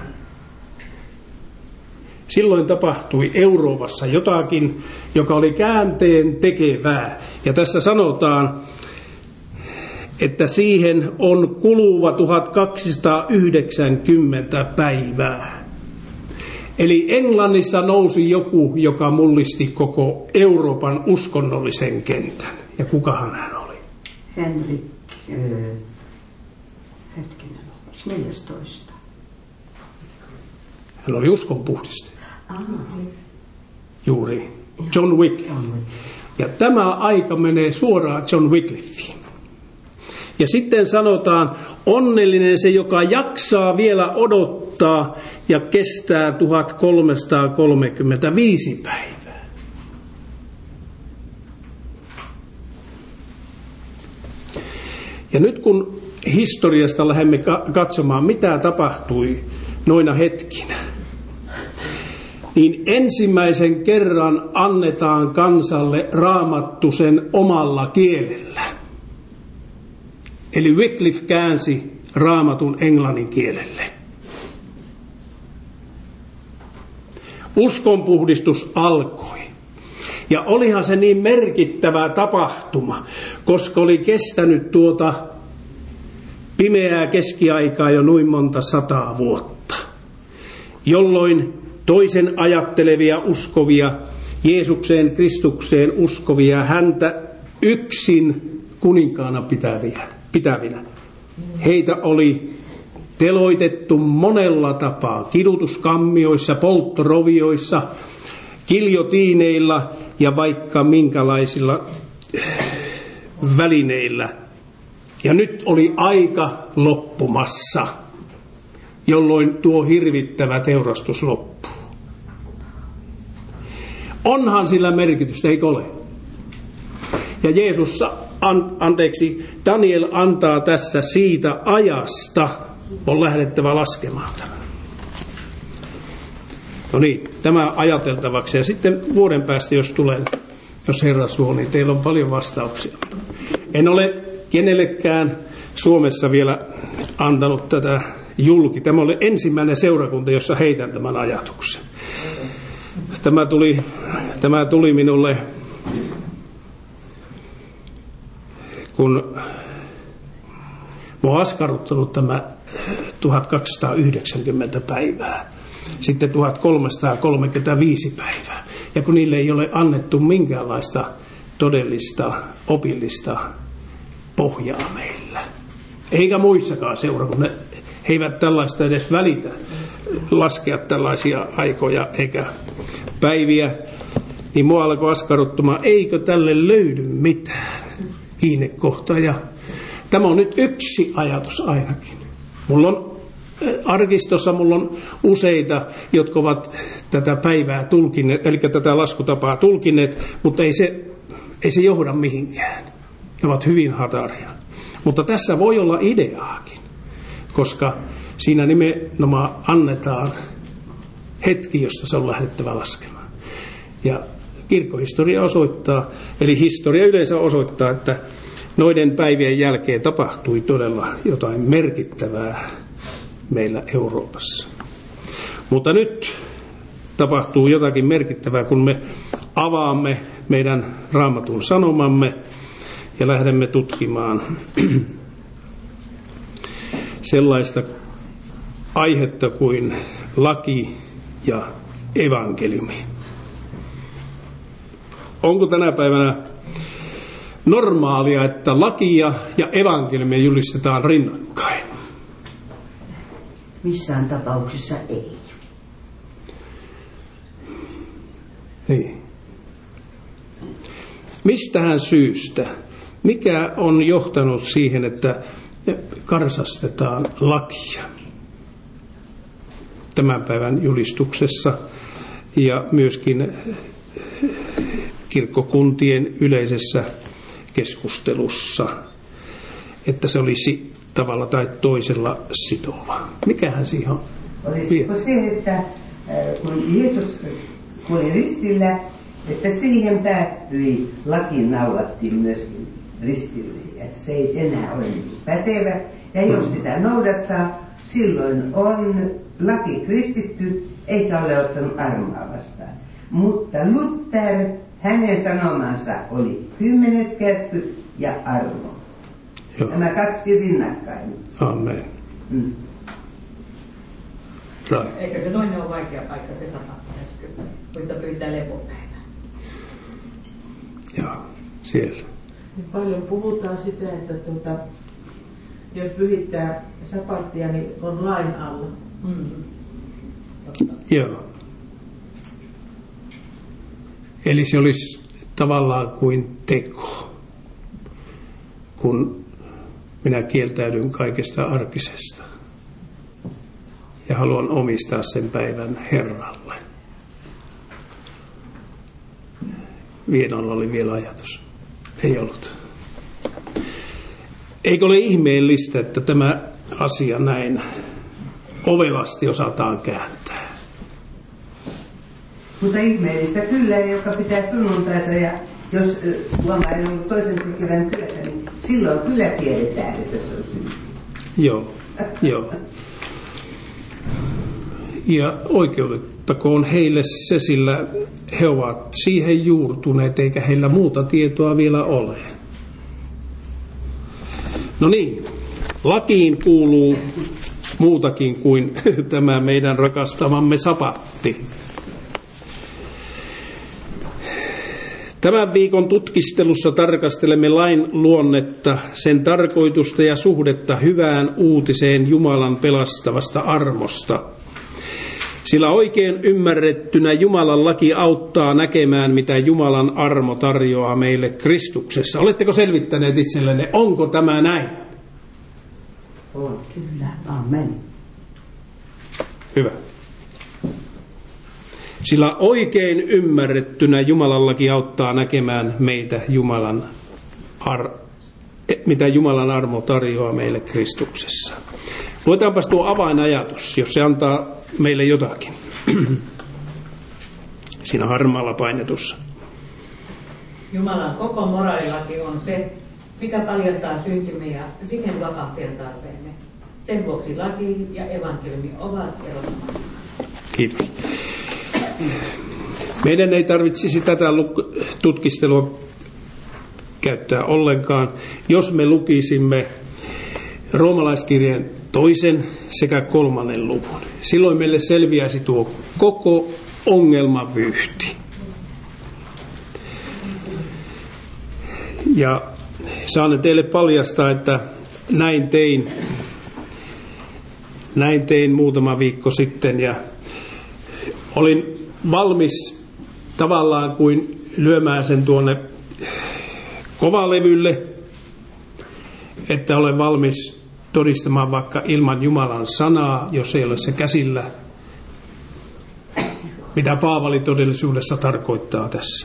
Silloin tapahtui Euroopassa jotakin, joka oli käänteen tekevää. Ja tässä sanotaan, että siihen on kuluva 1290 päivää. Eli Englannissa nousi joku, joka mullisti koko Euroopan uskonnollisen kentän. Ja kukahan hän oli? Henrik, hetkinen, 14. Hän oli uskonpuhdistaja. Juuri. John Wycliffe. Ja tämä aika menee suoraan John Wycliffeen. Ja sitten sanotaan, onnellinen se, joka jaksaa vielä odottaa ja kestää 1335 päivää. Ja nyt kun historiasta lähdemme katsomaan, mitä tapahtui noina hetkinä, niin ensimmäisen kerran annetaan kansalle Raamattu sen omalla kielellä. Eli Wycliffe käänsi Raamatun englannin kielelle. Uskonpuhdistus alkoi. Ja olihan se niin merkittävä tapahtuma, koska oli kestänyt tuota pimeää keskiaikaa jo noin monta 100 vuotta, jolloin toisen ajattelevia uskovia, Jeesukseen, Kristukseen uskovia, häntä yksin kuninkaana pitävinä. Heitä oli teloitettu monella tapaa, kidutuskammioissa, polttorovioissa, giljotiineilla ja vaikka minkälaisilla välineillä. Ja nyt oli aika loppumassa, jolloin tuo hirvittävä teurastus loppuu. Onhan sillä merkitystä, eikö ole? Ja Jeesus, Daniel antaa tässä siitä ajasta, on lähdettävä laskemaan tämän. No niin, tämä ajateltavaksi. Ja sitten vuoden päästä, jos Herra suo, niin teillä on paljon vastauksia. En ole kenellekään Suomessa vielä antanut tätä julki. Tämä oli ensimmäinen seurakunta, jossa heitän tämän ajatuksen. Tämä tuli minulle, kun minua on askarruttanut tämä 1290 päivää, sitten 1335 päivää. Ja kun niille ei ole annettu minkäänlaista todellista opillista pohjaa meillä. Eikä muissakaan seurakunnissa. He eivät tällaista edes välitä laskea tällaisia aikoja eikä päiviä. Niin mua alkoi askarruttamaan, eikö tälle löydy mitään kiinnekohtaa. Ja tämä on nyt yksi ajatus ainakin. Mulla on arkistossa useita, jotka ovat tätä päivää tulkineet, eli tätä laskutapaa tulkineet, mutta ei se johda mihinkään. Ne ovat hyvin hataria. Mutta tässä voi olla ideaakin, koska siinä nimenomaan annetaan hetki, josta se on lähdettävä laskemaan. Ja kirkkohistoria osoittaa, eli historia yleensä osoittaa, että noiden päivien jälkeen tapahtui todella jotain merkittävää meillä Euroopassa. Mutta nyt tapahtuu jotakin merkittävää, kun me avaamme meidän Raamatun sanomamme ja lähdemme tutkimaan sellaista aihetta kuin laki ja evankeliumi. Onko tänä päivänä normaalia, että lakia ja evankeliumia julistetaan rinnakkain? Missään tapauksessa ei. Niin. Mistähän syystä? Mikä on johtanut siihen, että karsastetaan lakia tämän päivän julistuksessa ja myöskin kirkkokuntien yleisessä keskustelussa, että se olisi tavalla tai toisella sitova? Mikähän siihen on? Olisiko se, että kun Jeesus kuoli ristillä, että siihen päättyi, lakiin naulattiin myöskin ristille, että se ei enää ole pätevä, ja jos sitä noudattaa, silloin on laki kristitty, eikä ole ottanut armoa vastaan. Mutta Luther, hänen sanomansa oli 10 käskyt ja armo. Joo. Nämä kaksi rinnakkain. Amen. Eikö se toinen ole vaikea paikka, se 100 käsky, kun sitä pyytää lepopäivää? Joo, siellä. Paljon puhutaan sitä, että jos pyhittää sapattia, niin on lain alla. Joo. Eli se olisi tavallaan kuin teko, kun minä kieltäydyn kaikesta arkisesta ja haluan omistaa sen päivän Herralle. Vienolla oli vielä ajatus. Ei ollut. Eikö ole ihmeellistä, että tämä asia näin ovelasti osataan kääntää? Mutta ihmeellistä kyllä, joka pitää sunnuntaita, ja jos huomaa ei ollut toisen tekevän työtä, niin silloin kyllä tiedetään, että se on synti. Joo. Ja oikeutettakoon heille se, sillä he ovat siihen juurtuneet, eikä heillä muuta tietoa vielä ole. No niin, lakiin kuuluu muutakin kuin tämä meidän rakastamamme sapatti. Tämän viikon tutkistelussa tarkastelemme lain luonnetta, sen tarkoitusta ja suhdetta hyvään uutiseen Jumalan pelastavasta armosta. Sillä oikein ymmärrettynä Jumalan laki auttaa näkemään, mitä Jumalan armo tarjoaa meille Kristuksessa. Oletteko selvittäneet itsellenne, onko tämä näin? On. Kyllä, amen. Hyvä. Sillä oikein ymmärrettynä Jumalan laki auttaa näkemään meitä mitä Jumalan armo tarjoaa meille Kristuksessa. Luetaanpas tuo avainajatus, jos se antaa meille jotakin. Siinä harmaalla painetussa. Jumalan koko moraalilaki on se, mikä paljastaa syntimme ja siihen vapauteen tarpeemme. Sen vuoksi laki ja evankeliumi ovat erottamattomia. Kiitos. Meidän ei tarvitsisi tätä tutkistelua käyttää ollenkaan, jos me lukisimme roomalaiskirjeen 2. sekä 3. luvun. Silloin meille selviäisi tuo koko ongelmavyyhti. Ja saan teille paljastaa, että näin tein muutama viikko sitten ja olin valmis tavallaan kuin lyömään sen tuonne kovalevylle, että olen valmis todistamaan vaikka ilman Jumalan sanaa, jos ei ole se käsillä, mitä Paavali todellisuudessa tarkoittaa tässä.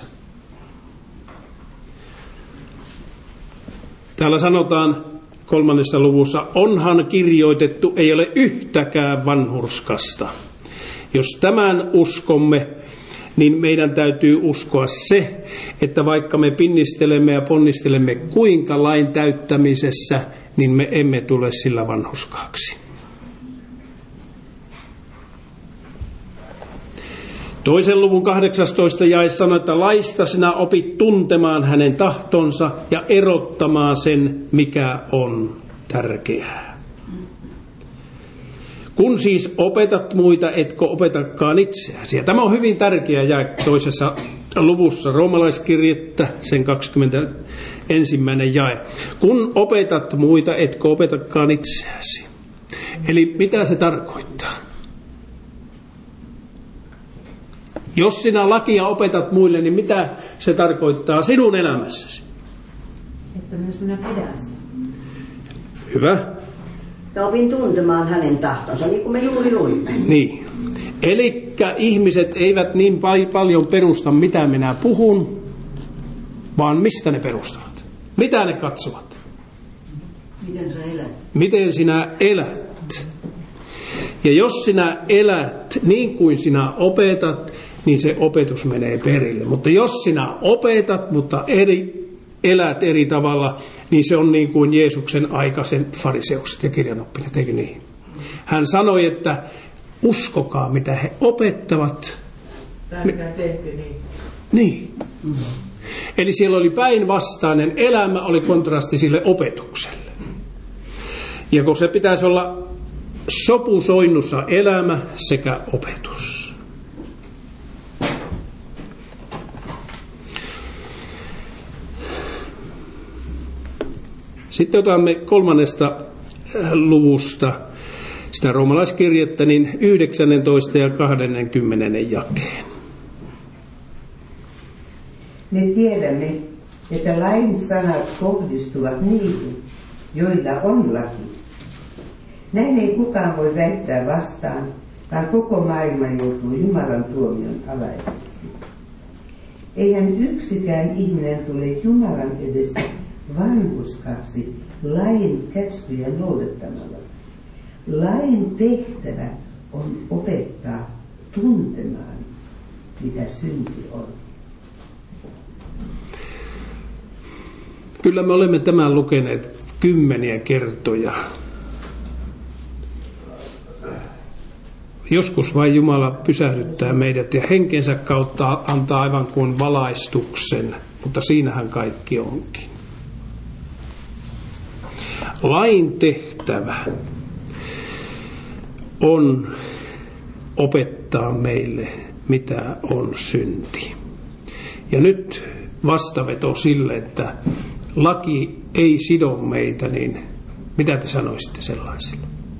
Täällä sanotaan 3. luvussa, onhan kirjoitettu, ei ole yhtäkään vanhurskasta. Jos tämän uskomme, niin meidän täytyy uskoa se, että vaikka me pinnistelemme ja ponnistelemme kuinka lain täyttämisessä, niin me emme tule sillä vanhurskaaksi. 2. luvun 18 jae sanoo, että laista sinä opit tuntemaan hänen tahtonsa ja erottamaan sen, mikä on tärkeää. Kun siis opetat muita, etkö opetakaan itseäsi. Ja tämä on hyvin tärkeä jae 2. luvussa roomalaiskirjettä, sen 21. jae. Kun opetat muita, etkö opetakaan itseäsi. Eli mitä se tarkoittaa? Jos sinä lakia opetat muille, niin mitä se tarkoittaa sinun elämässäsi? Että myös minä pidän sen. Hyvä. Ja opin tuntemaan hänen tahtonsa, niin kuin me juuri luimme. Niin. Elikkä ihmiset eivät niin paljon perusta, mitä minä puhun, vaan mistä ne perustavat. Mitä ne katsovat? Miten sä elät? Miten sinä elät? Ja jos sinä elät niin kuin sinä opetat, niin se opetus menee perille. Mutta jos sinä opetat, mutta elät eri tavalla, niin se on niin kuin Jeesuksen aikaisen fariseukset ja kirjanoppineet, eikö niin? Hän sanoi, että uskokaa mitä he opettavat. Tärkeää tehty niin. Niin. Eli siellä oli päinvastainen elämä, oli kontrasti sille opetukselle. Ja kun se pitäisi olla sopusoinnussa elämä sekä opetus. Sitten otamme 3. luvusta sitä roomalaiskirjettä, niin 19. ja 20. jakeen. Me tiedämme, että lain sanat kohdistuvat niihin, joilla on laki. Näin ei kukaan voi väittää vastaan, vaan koko maailma joutuu Jumalan tuomion alaiseksi. Eihän yksikään ihminen tule Jumalan edessä vanhurskaaksi lain käskyjä noudattamalla. Lain tehtävä on opettaa tuntemaan, mitä synti on. Kyllä me olemme tämän lukeneet 10 kertoja. Joskus vain Jumala pysähdyttää meidät ja henkensä kautta antaa aivan kuin valaistuksen, mutta siinähän kaikki onkin. Lain tehtävä on opettaa meille, mitä on synti. Ja nyt vastaveto sille, että laki ei sido meitä, niin mitä te sanoisitte sellaisille?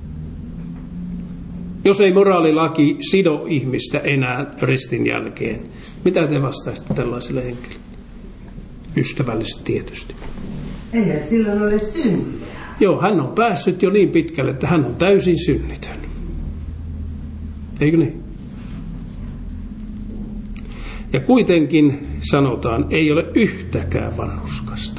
Jos ei moraalilaki sido ihmistä enää ristin jälkeen, mitä te vastaisitte tällaiselle henkilölle? Ystävällisesti tietysti. Eihän silloin ole syntiä. Joo, hän on päässyt jo niin pitkälle, että hän on täysin synnitön. Eikö niin? Ja kuitenkin sanotaan, ei ole yhtäkään vanhurskasta.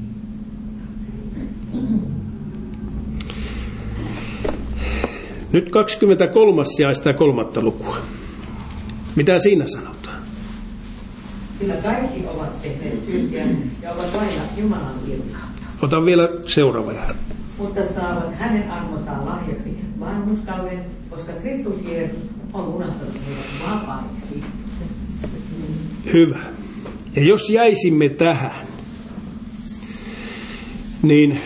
Nyt 23. jae sitä 3. lukua. Mitä siinä sanotaan? Sillä kaikki ovat tehneet syntiä ja ovat vailla Jumalan kirkkautta. Otan vielä seuraava jae. Mutta saavat hänen armostaan lahjaksi vanhurskauden, koska Kristus Jeesus on lunastanut heidät vapaiksi. Hyvä. Ja jos jäisimme tähän, niin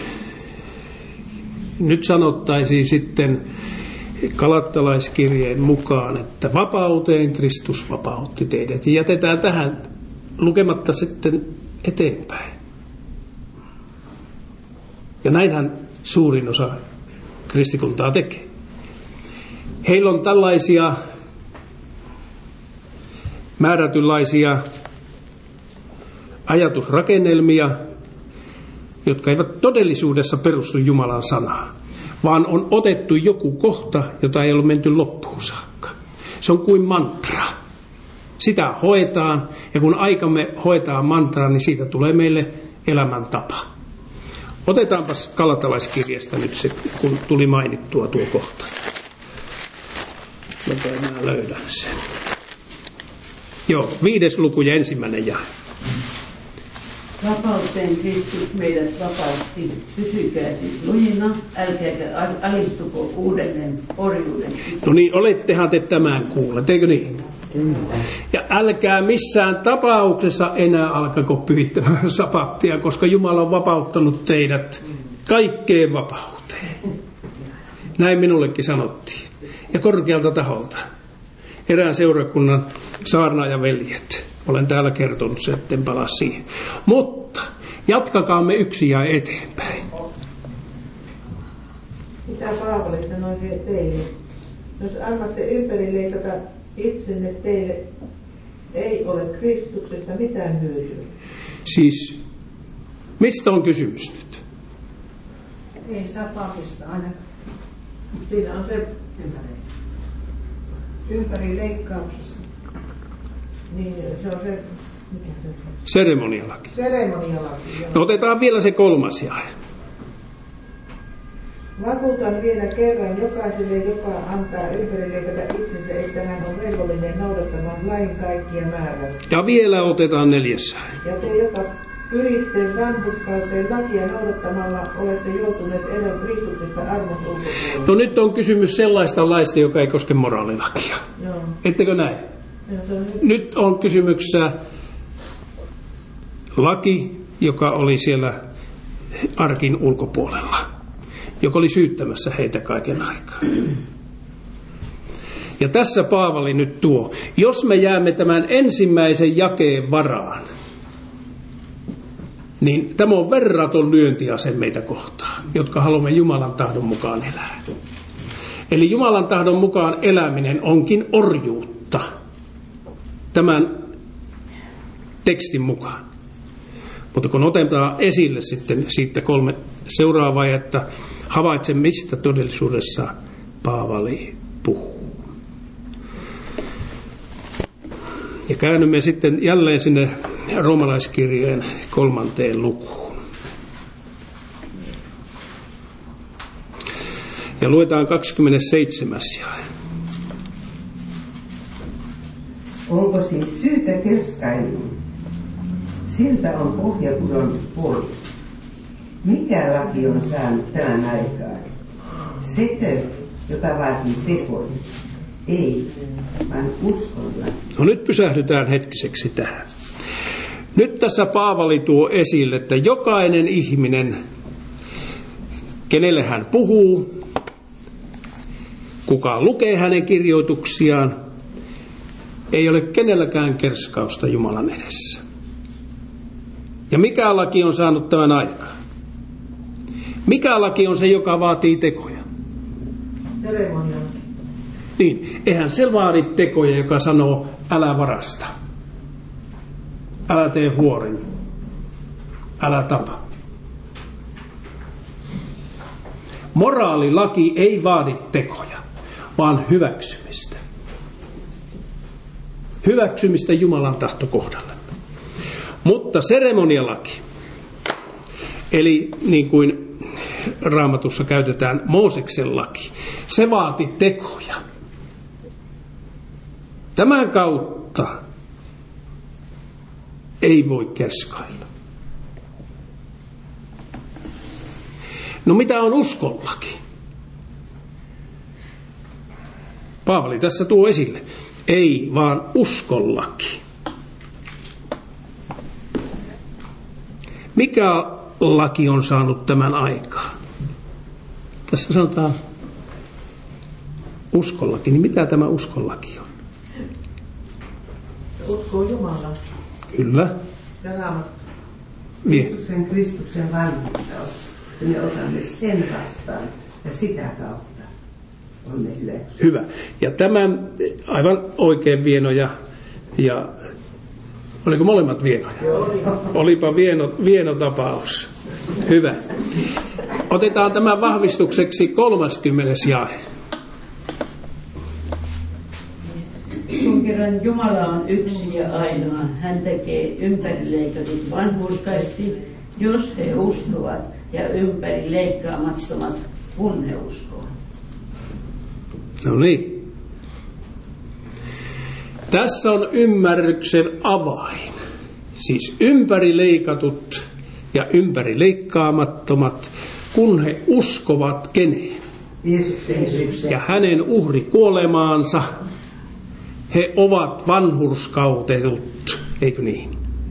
nyt sanottaisiin sitten Galattalaiskirjeen mukaan, että vapauteen Kristus vapautti teidät. Ja jätetään tähän lukematta sitten eteenpäin. Ja näinhän suurin osa kristikuntaa tekee. Heillä on tällaisia määrätynlaisia ajatusrakennelmia, jotka eivät todellisuudessa perustu Jumalan sanaan, vaan on otettu joku kohta, jota ei ole menty loppuun saakka. Se on kuin mantra. Sitä hoetaan, ja kun aikamme hoetaan mantraa, niin siitä tulee meille elämäntapa. Otetaanpas Galatalaiskirjasta nyt se, kun tuli mainittua tuo kohta. Mä löydän sen. Joo, 5. luku ja 1. jae. Vapauteen Kristus meidät vapautti. Pysykää siis lujina, älkääkä alistuko uudelleen orjuuden. No niin, olettehan te tämän kuulleet, eikö niin? Ja älkää missään tapauksessa enää alkako pyhittämään sapattia, koska Jumala on vapauttanut teidät kaikkeen vapauteen. Näin minullekin sanottiin. Ja korkealta taholta. Erään seurakunnan saarnaajaveljet. Olen täällä kertonut sen, etten palaa siihen. Mutta jatkakaamme yksi ja eteenpäin. Mitä Paavali sanoi teille? Jos annatte ympärileikata itsenne, teille ei ole Kristuksesta mitään hyötyä. Siis, mistä on kysymys nyt? Ei sapatista ainakaan. Siinä on se ympärileikkauksessa. Niin, se on se, mikä se on? Seremonialaki. Seremonialaki. No otetaan vielä se 3. jae. Vakuutan vielä kerran jokaiselle, joka antaa ympärileikata itsensä, että hän on velvollinen noudattamaan lain kaikkia määräyksiä. Ja vielä otetaan 4. jae. Ja te, joka pyritte vanhurskauteen lakia noudattamalla, olette joutuneet eroon Kristuksesta armon ulkopuolelle. No nyt on kysymys sellaista laista, joka ei koske moraalilakia. Joo. Ettekö näin? Nyt on kysymyksessä laki, joka oli siellä arkin ulkopuolella, joka oli syyttämässä heitä kaiken aikaa. Ja tässä Paavali nyt tuo, jos me jäämme tämän ensimmäisen jakeen varaan, niin tämä on verraton lyöntiase meitä kohtaan, jotka haluamme Jumalan tahdon mukaan elää. Eli Jumalan tahdon mukaan eläminen onkin orjuutta tämän tekstin mukaan. Mutta kun otetaan esille sitten siitä 3 seuraavaa, että havaitse, mistä todellisuudessa Paavali puhuu. Ja käännymme sitten jälleen sinne Roomalaiskirjeen 3. lukuun. Ja luetaan 27. jae. Onko siis syytä kerskailuun? Siltä on pohja pudonnut pois. Mikä laki on saanut tämän aikaan? Sekö, joka vaatii tekoja? Ei, vaan uskolla. No nyt pysähdytään hetkiseksi tähän. Nyt tässä Paavali tuo esille, että jokainen ihminen, kenelle hän puhuu, kuka lukee hänen kirjoituksiaan, ei ole kenelläkään kerskausta Jumalan edessä. Ja mikä laki on saanut tämän aikaan? Mikä laki on se, joka vaatii tekoja? Seremonialaki. Niin, eihän se vaadi tekoja, joka sanoo, älä varasta. Älä tee huorin. Älä tapa. Moraalilaki ei vaadi tekoja, vaan hyväksymistä. Hyväksymistä Jumalan tahtokohdalle. Mutta seremonialaki, eli niin kuin Raamatussa käytetään Mooseksen laki, se vaati tekoja. Tämän kautta ei voi kerskailla. No mitä on uskonlaki? Paavali tässä tuo esille. Ei, vaan uskonlaki. Mikä laki on saanut tämän aikaan? Tässä sanotaan uskonlaki. Niin mitä tämä uskonlaki on? Uskoo Jumalaan. Kyllä. Ja Raamattu. Kristuksen vanhurskaus. että me otamme sen vastaan ja sitä kautta on ne hyväksy. Hyvä. Ja tämä aivan oikein vieno ja oliko molemmat vienoja? Olipa vieno tapaus. Hyvä. Otetaan tämän vahvistukseksi 30. jae. Kun kerran Jumala on yksi ja ainoa, hän tekee ympärileikatut vanhurskaiksi, jos he uskovat, ja ympärileikkaamattomat, kun he uskovat. No niin. Tässä on ymmärryksen avain. Siis ympärileikatut ja ympärileikkaamattomat, kun he uskovat keneen. Ja hänen uhri kuolemaansa, he ovat vanhurskautetut, eikö niin?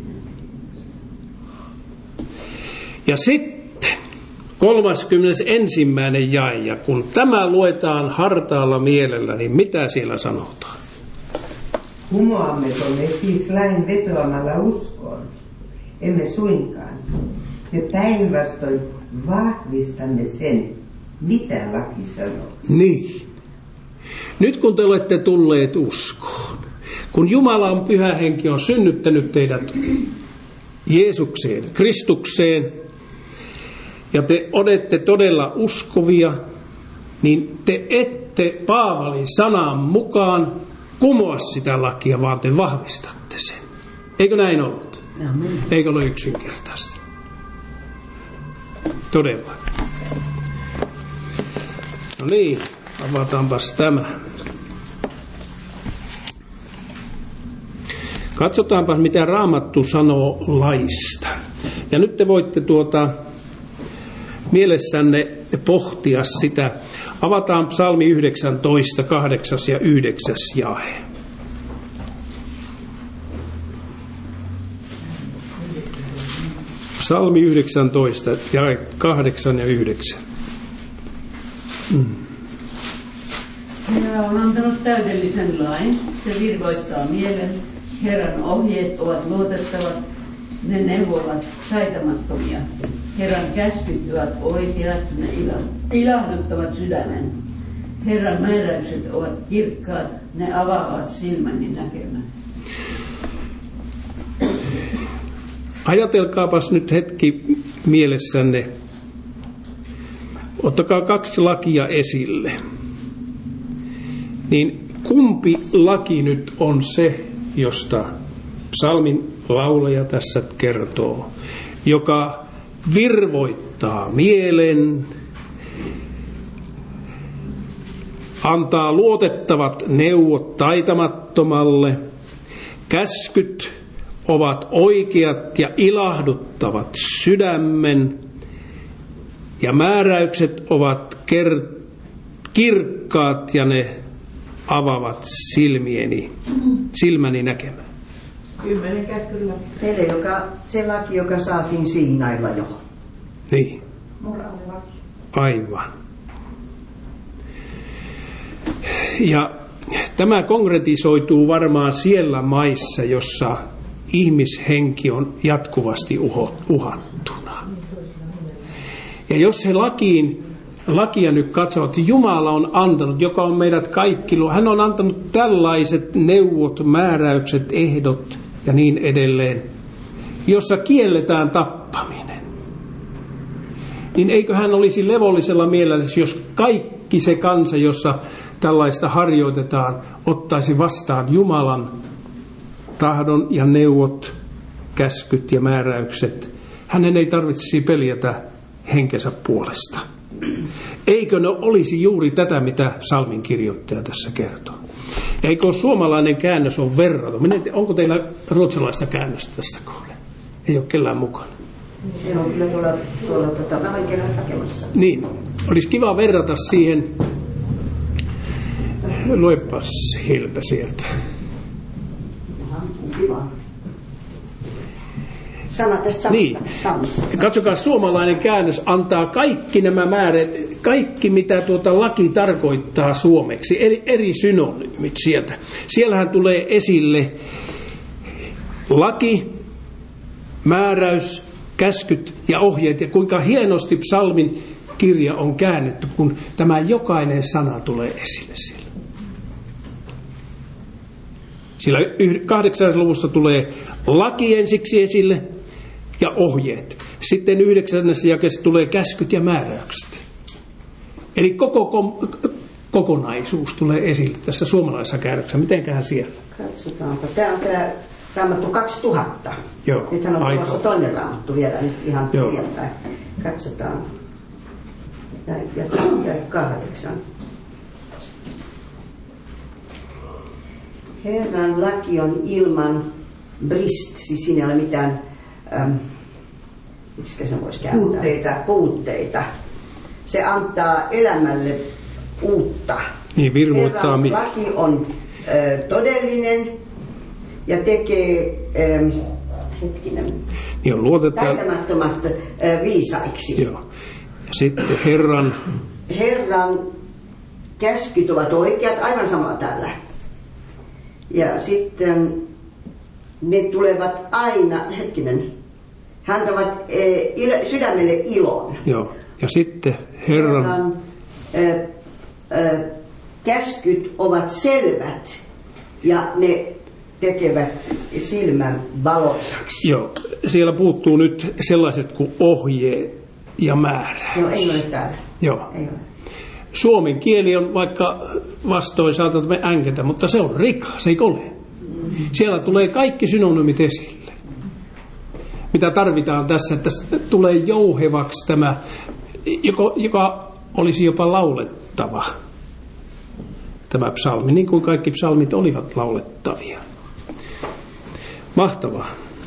Ja sitten 31. jae, ja kun tämä luetaan hartaalla mielellä, niin mitä siellä sanotaan? Kumoammeko me siis lain vetoamalla uskoon? Emme suinkaan. Me päinvastoin vahvistamme sen, mitä laki sanoo. Niin. Nyt kun te olette tulleet uskoon, kun Jumalan pyhä henki on synnyttänyt teidät Jeesukseen, Kristukseen, ja te olette todella uskovia, niin te ette Paavalin sanan mukaan kumoa sitä lakia, vaan te vahvistatte sen. Eikö näin ollut? Amen. Eikö ole yksinkertaista? Todella. No niin, avataanpas tämä. Katsotaanpa, mitä Raamattu sanoo laista. Ja nyt te voitte mielessänne pohtia sitä. Avataan psalmi 19, 8 ja 9 jae. Psalmi 19, jae 8 ja 9. Herra on antanut täydellisen lain, se virvoittaa mielen. Herran ohjeet ovat luotettavat, ne neuvovat taitamattomia. Herran käskyt ovat oikeat, ne ilahduttavat sydämen. Herran määräykset ovat kirkkaat, ne avaavat silmäni näkemään. Ajatelkaapas nyt hetki mielessänne. Ottakaa 2 lakia esille. Niin kumpi laki nyt on se, josta psalmin laulaja tässä kertoo, joka virvoittaa mielen, antaa luotettavat neuvot taitamattomalle, käskyt ovat oikeat ja ilahduttavat sydämen, ja määräykset ovat kirkkaat ja ne avaavat silmäni näkemään. 10 käskyllä. Se laki, joka saatiin Siinailla jo. Niin. Moraalilaki. Aivan. Ja tämä konkretisoituu varmaan siellä maissa, jossa ihmishenki on jatkuvasti uhattuna. Ja jos he lakia nyt katsovat, Jumala on antanut, joka on meidät kaikki, hän on antanut tällaiset neuvot, määräykset, ehdot ja niin edelleen, jossa kielletään tappaminen. Niin eikö hän olisi levollisella mielellä, jos kaikki se kansa, jossa tällaista harjoitetaan, ottaisi vastaan Jumalan tahdon ja neuvot, käskyt ja määräykset. Hänen ei tarvitsisi peljätä henkensä puolesta. Eikö ne olisi juuri tätä, mitä psalmin kirjoittaja tässä kertoo? Eikö suomalainen käännös on verraton? Onko teillä ruotsalaista käännöstä tästä kohden? Ei ole kellään mukana. Se on kyllä tuolla mä olen kerran hakemassa. Niin, olisi kiva verrata siihen. Luepas Hilpä sieltä. Kiva. Sana tästä niin. Katsokaa, suomalainen käännös antaa kaikki nämä määrät, kaikki mitä laki tarkoittaa suomeksi, eli eri synonyymit sieltä. Siellähän tulee esille laki, määräys, käskyt ja ohjeet ja kuinka hienosti psalmin kirja on käännetty, kun tämä jokainen sana tulee esille siellä. Sillä 8. luvussa tulee laki ensiksi esille ja ohjeet. Sitten 9. jakeessa tulee käskyt ja määräykset. Eli koko kokonaisuus tulee esille tässä suomalaisessa käännöksessä. Mitenköhän siellä? Katsotaanpa. Tämä on tämä Raamattu 2000. Joo, nythän on tulossa toinen Raamattu vielä nyt ihan hiljattaen. Katsotaan. Ja 8. Herran laki on ilman brist, siis siinä ei ole mitään, miksi sen voisi kääntää? Puutteita. Se antaa elämälle uutta. Niin, virvoittaa. Herran laki on todellinen ja tekee, niin on taitamattomat viisaiksi. Joo. Ja sitten Herran käskyt ovat oikeat, aivan sama täällä. Ja sitten ne tulevat aina, he antavat sydämelle ilon. Joo. Ja sitten Herran käskyt ovat selvät ja ne tekevät silmän valoisaksi. Joo. Siellä puuttuu nyt sellaiset kuin ohje ja määräys. No ei ole täällä. Joo. Ei ole. Suomen kieli on vaikka vastoin saatamme änketä, mutta se on rikas, eikö ole? Siellä tulee kaikki synonymit esille. Mitä tarvitaan tässä, että tulee jouhevaksi tämä, joka olisi jopa laulettava, tämä psalmi, niin kuin kaikki psalmit olivat laulettavia. Mahtavaa.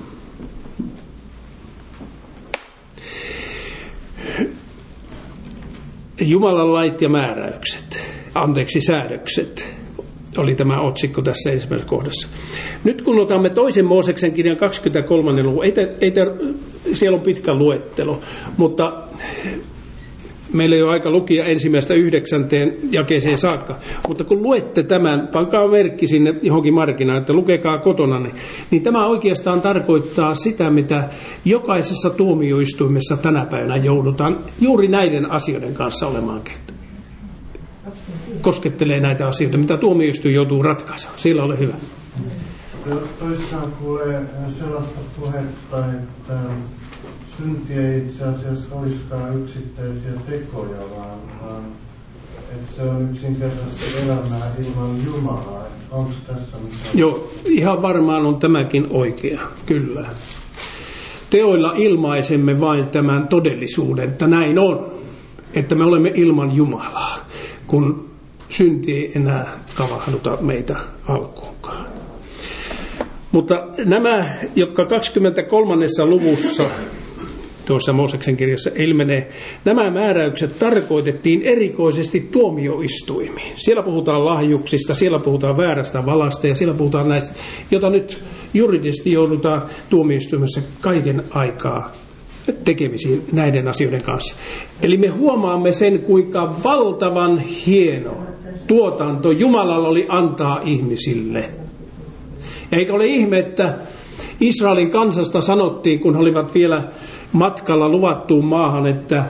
Jumalan lait ja määräykset, säädökset, oli tämä otsikko tässä ensimmäisessä kohdassa. Nyt kun otamme toisen Mooseksen kirjan 23. luvun, siellä on pitkä luettelo, mutta meillä ei ole aika lukia 1.–9. jakeeseen saakka. Mutta kun luette tämän, pankaa merkki sinne johonkin markkinaan, että lukekaa kotona, niin tämä oikeastaan tarkoittaa sitä, mitä jokaisessa tuomioistuimessa tänä päivänä joudutaan juuri näiden asioiden kanssa olemaan kertaa. Koskettelee näitä asioita, mitä tuomioistuin joutuu ratkaisemaan. Siellä ole hyvä. Toissaan kuulee sellaista puhetta, että synti ei itse asiassa olisikaan yksittäisiä tekoja, vaan että se on yksinkertaisesti elämää ilman Jumalaa. Onko tässä mitään? Joo, ihan varmaan on tämäkin oikea, kyllä. Teoilla ilmaisemme vain tämän todellisuuden, että näin on, että me olemme ilman Jumalaa, kun synti ei enää kavahduta meitä alkuunkaan. Mutta nämä, jotka 23. luvussa tuossa Mooseksen kirjassa ilmenee, nämä määräykset tarkoitettiin erikoisesti tuomioistuimiin. Siellä puhutaan lahjuksista, siellä puhutaan väärästä valasta ja siellä puhutaan näistä, jota nyt juridisesti joudutaan tuomioistuimessa kaiken aikaa tekemisiin näiden asioiden kanssa. Eli me huomaamme sen, kuinka valtavan hieno tuotanto Jumalalla oli antaa ihmisille. Ja eikä ole ihme, että Israelin kansasta sanottiin, kun he olivat vielä matkalla luvattuun maahan,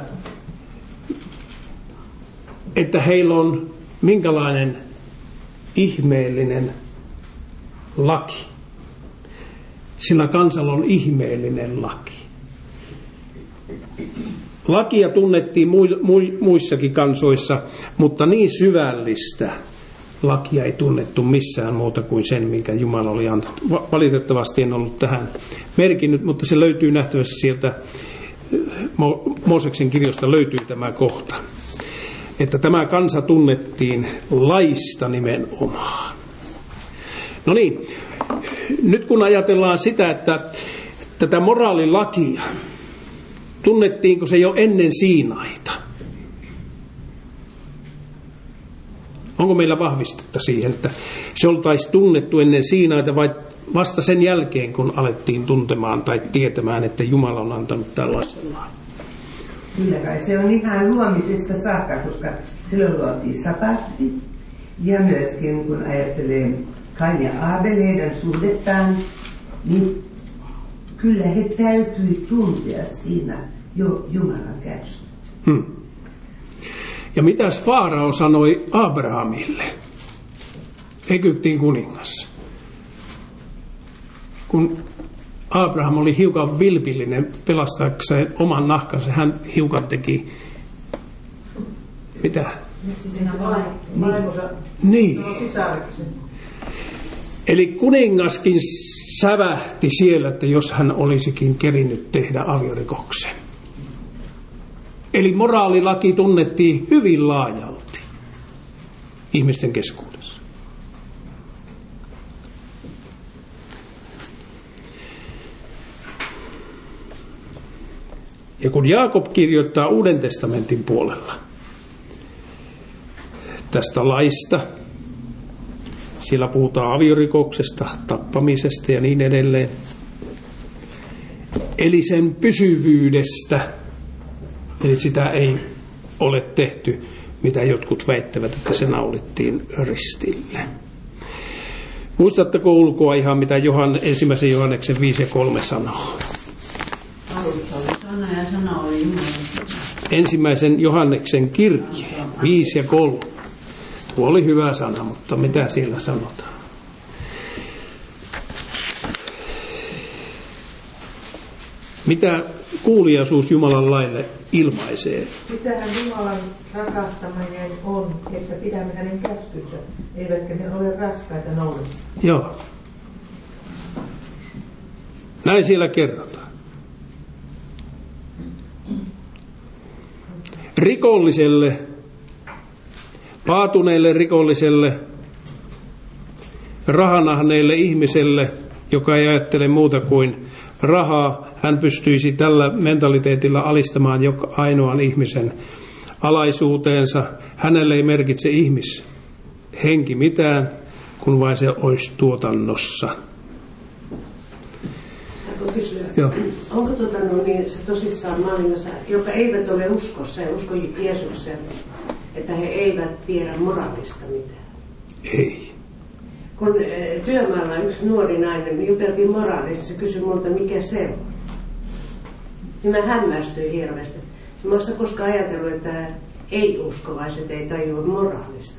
että heillä on minkälainen ihmeellinen laki. Sillä kansalla on ihmeellinen laki. Lakia tunnettiin muissakin kansoissa, mutta niin syvällistä lakia ei tunnettu missään muuta kuin sen, minkä Jumala oli antanut. Valitettavasti en ollut tähän merkinnyt, mutta se löytyy nähtävästi sieltä Mooseksen kirjoista löytyy tämä kohta. Että tämä kansa tunnettiin laista nimenomaan. No niin, nyt kun ajatellaan sitä, että tätä moraalilakia, tunnettiinko se jo ennen Siinaita? Onko meillä vahvistetta siihen, että se oltaisi tunnettu ennen Siinaita vai vasta sen jälkeen, kun alettiin tuntemaan tai tietämään, että Jumala on antanut tällaisen lain? Kyllä kai se on ihan luomisesta saakka, koska silloin luotiin sapatti. Ja myöskin kun ajattelee Kain ja Aabel heidän suhdettaan, niin kyllä he täytyi tuntea siinä jo Jumalan käsky. Ja mitäs Faarao sanoi Abrahamille, Egyptin kuningas? Kun Abraham oli hiukan vilpillinen pelastaakseen oman nahkansa, hän hiukan teki, mitä? Miksi siinä vaimonsa Niin. sisareksi? Eli kuningaskin sävähti siellä, että jos hän olisikin kerinnyt tehdä aviorikoksen. Eli moraalilaki tunnettiin hyvin laajalti ihmisten keskuudessa. Ja kun Jaakob kirjoittaa Uuden testamentin puolella tästä laista, siellä puhutaan aviorikoksesta, tappamisesta ja niin edelleen. Eli sen pysyvyydestä. Eli sitä ei ole tehty, mitä jotkut väittävät, että se naulittiin ristille. Muistatteko ulkoa ihan, mitä 1. Johanneksen 5:3 sanoo? Alussa oli sana ja sana oli Jumala. 1. Johanneksen kirje 5:3. Tuo oli hyvä sana, mutta mitä siellä sanotaan? Mitä kuuliaisuus Jumalan laille ilmaisee? Sitähän Jumalan rakastaminen on, että pidämme hänen käskynsä, eivätkä ne ole raskaita noudattaa. Joo. Näin siellä kerrotaan. Rikolliselle, paatuneelle rikolliselle, rahanahneelle ihmiselle, joka ei ajattele muuta kuin rahaa, hän pystyisi tällä mentaliteetilla alistamaan joka ainoan ihmisen alaisuuteensa. Hänelle ei merkitse ihmishenki mitään, kun vain se olisi tuotannossa. Saanko kysyä? Joo. Onko niin se tosissaan maailmassa, jotka eivät ole uskossa ja usko Jeesukseen, että he eivät tiedä moraalista mitään? Ei. Kun työmaalla yksi nuori nainen, me juteltiin moraalista, se kysyi multa, mikä se on. Niin mä hämmästyin hirveästi. Mä oon koskaan ajatellut, että ei-uskovaiset ei tajua moraalista.